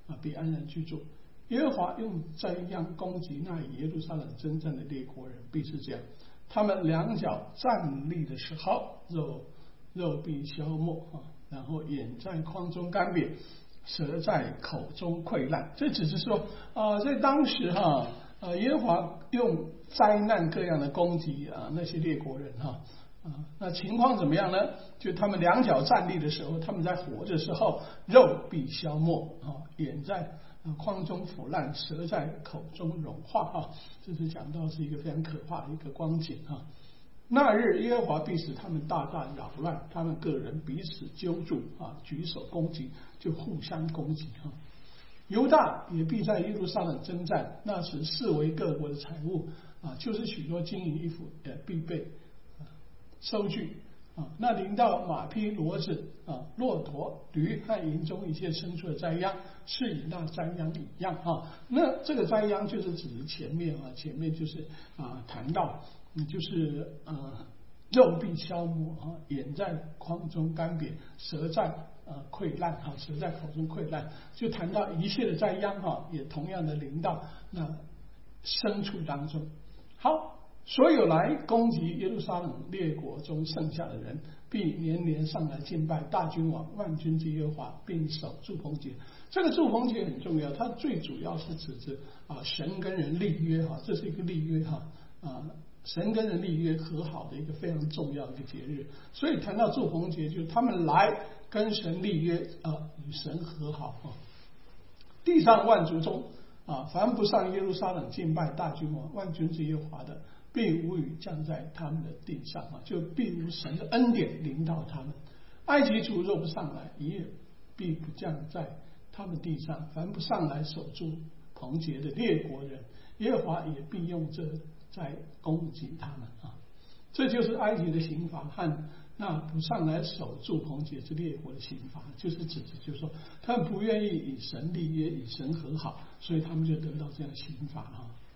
必安然居住。耶和华用灾殃攻击那以耶路撒冷征战的列国人，必是这样：他们两脚站立的时候，肉必消没然后眼在眶中干瘪，舌在口中溃烂。这只是说在当时耶和华用灾难各样的攻击那些列国人那情况怎么样呢？就他们两脚站立的时候，他们在活着时候，肉必消没眼在眶中腐烂，舌在口中融化这是讲到是一个非常可怕的一个光景那日耶和华必使他们大大扰乱，他们个人彼此揪住举手攻击，就互相攻击犹大也必在耶路撒冷征战，那时视为各国的财物就是许多金银衣服也必被收据那临到马匹、骡子骆驼、驴和营中一切牲畜的灾殃，是与那灾殃一样那这个灾殃就是指前面就是谈到就是肉必消磨眼在眶中干瘪，舌在溃烂舌在口中溃烂，就谈到一切的灾殃也同样的临到那牲畜当中。好，所有来攻击耶路撒冷列国中剩下的人，必年年上来敬拜大君王万军之耶和华，并守住棚节。这个住棚节很重要，它最主要是指着神跟人立约这是一个立约神跟人立约和好的一个非常重要的一个节日。所以谈到住棚节，就是他们来跟神立约与神和好地上万族中凡不上耶路撒冷敬拜大君王万军之耶和华的，必无雨降在他们的地上就必无神的恩典临到他们。埃及族若不上来，也必不降在他们地上。凡不上来守住棚节的列国人，耶和华也必用这在攻击他们这就是埃及的刑罚和那不上来守住棚节之列国的刑罚，就是指着就是说他们不愿意与神立约与神和好，所以他们就得到这样的刑罚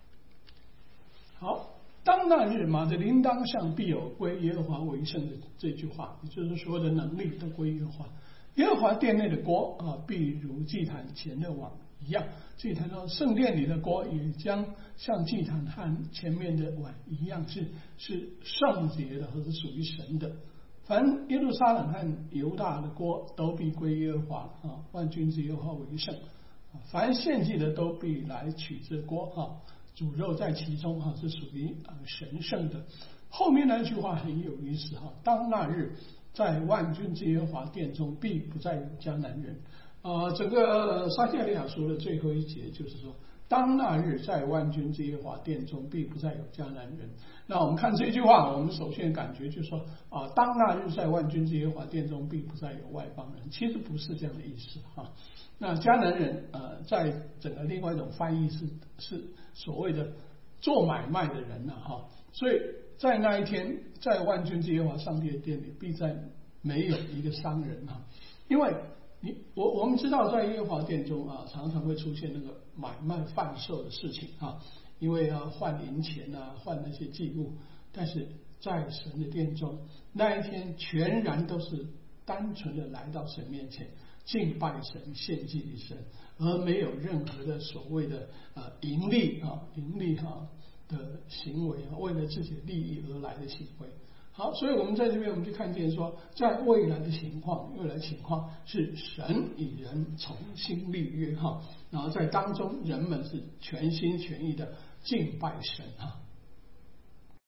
好，当那日马的铃铛上必有归耶和华为圣的这句话，也就是所有的能力都归耶和华。耶和华殿内的锅必如祭坛前的碗一样。祭坛到圣殿里的锅也将像祭坛和前面的碗一样，是圣洁的和是属于神的。凡耶路撒冷和犹大的锅都必归耶和华万军之耶和华为圣。凡献祭的都必来取这锅煮肉在其中是属于神圣的。后面那句话很有意思当那日在万军之耶和华殿中必不再有迦南人整个撒迦利亚书的最后一节就是说，当那日在万军之耶和华殿中必不再有迦南人。那我们看这句话，我们首先感觉就是说当那日在万军之耶和华殿中必不再有外邦人，其实不是这样的意思那迦南人在整个另外一种翻译是所谓的做买卖的人所以在那一天，在万军之耶和华上帝的殿里，必再没有一个商人因为我们知道在耶和华殿中常常会出现那个买卖贩售的事情因为要换银钱换那些祭物，但是在神的殿中那一天全然都是单纯的来到神面前敬拜神献祭给神，而没有任何的所谓的盈利的行为为了自己的利益而来的行为。好，所以我们在这边我们就看见说，在未来情况是神与人重新立约然后在当中人们是全心全意的敬拜神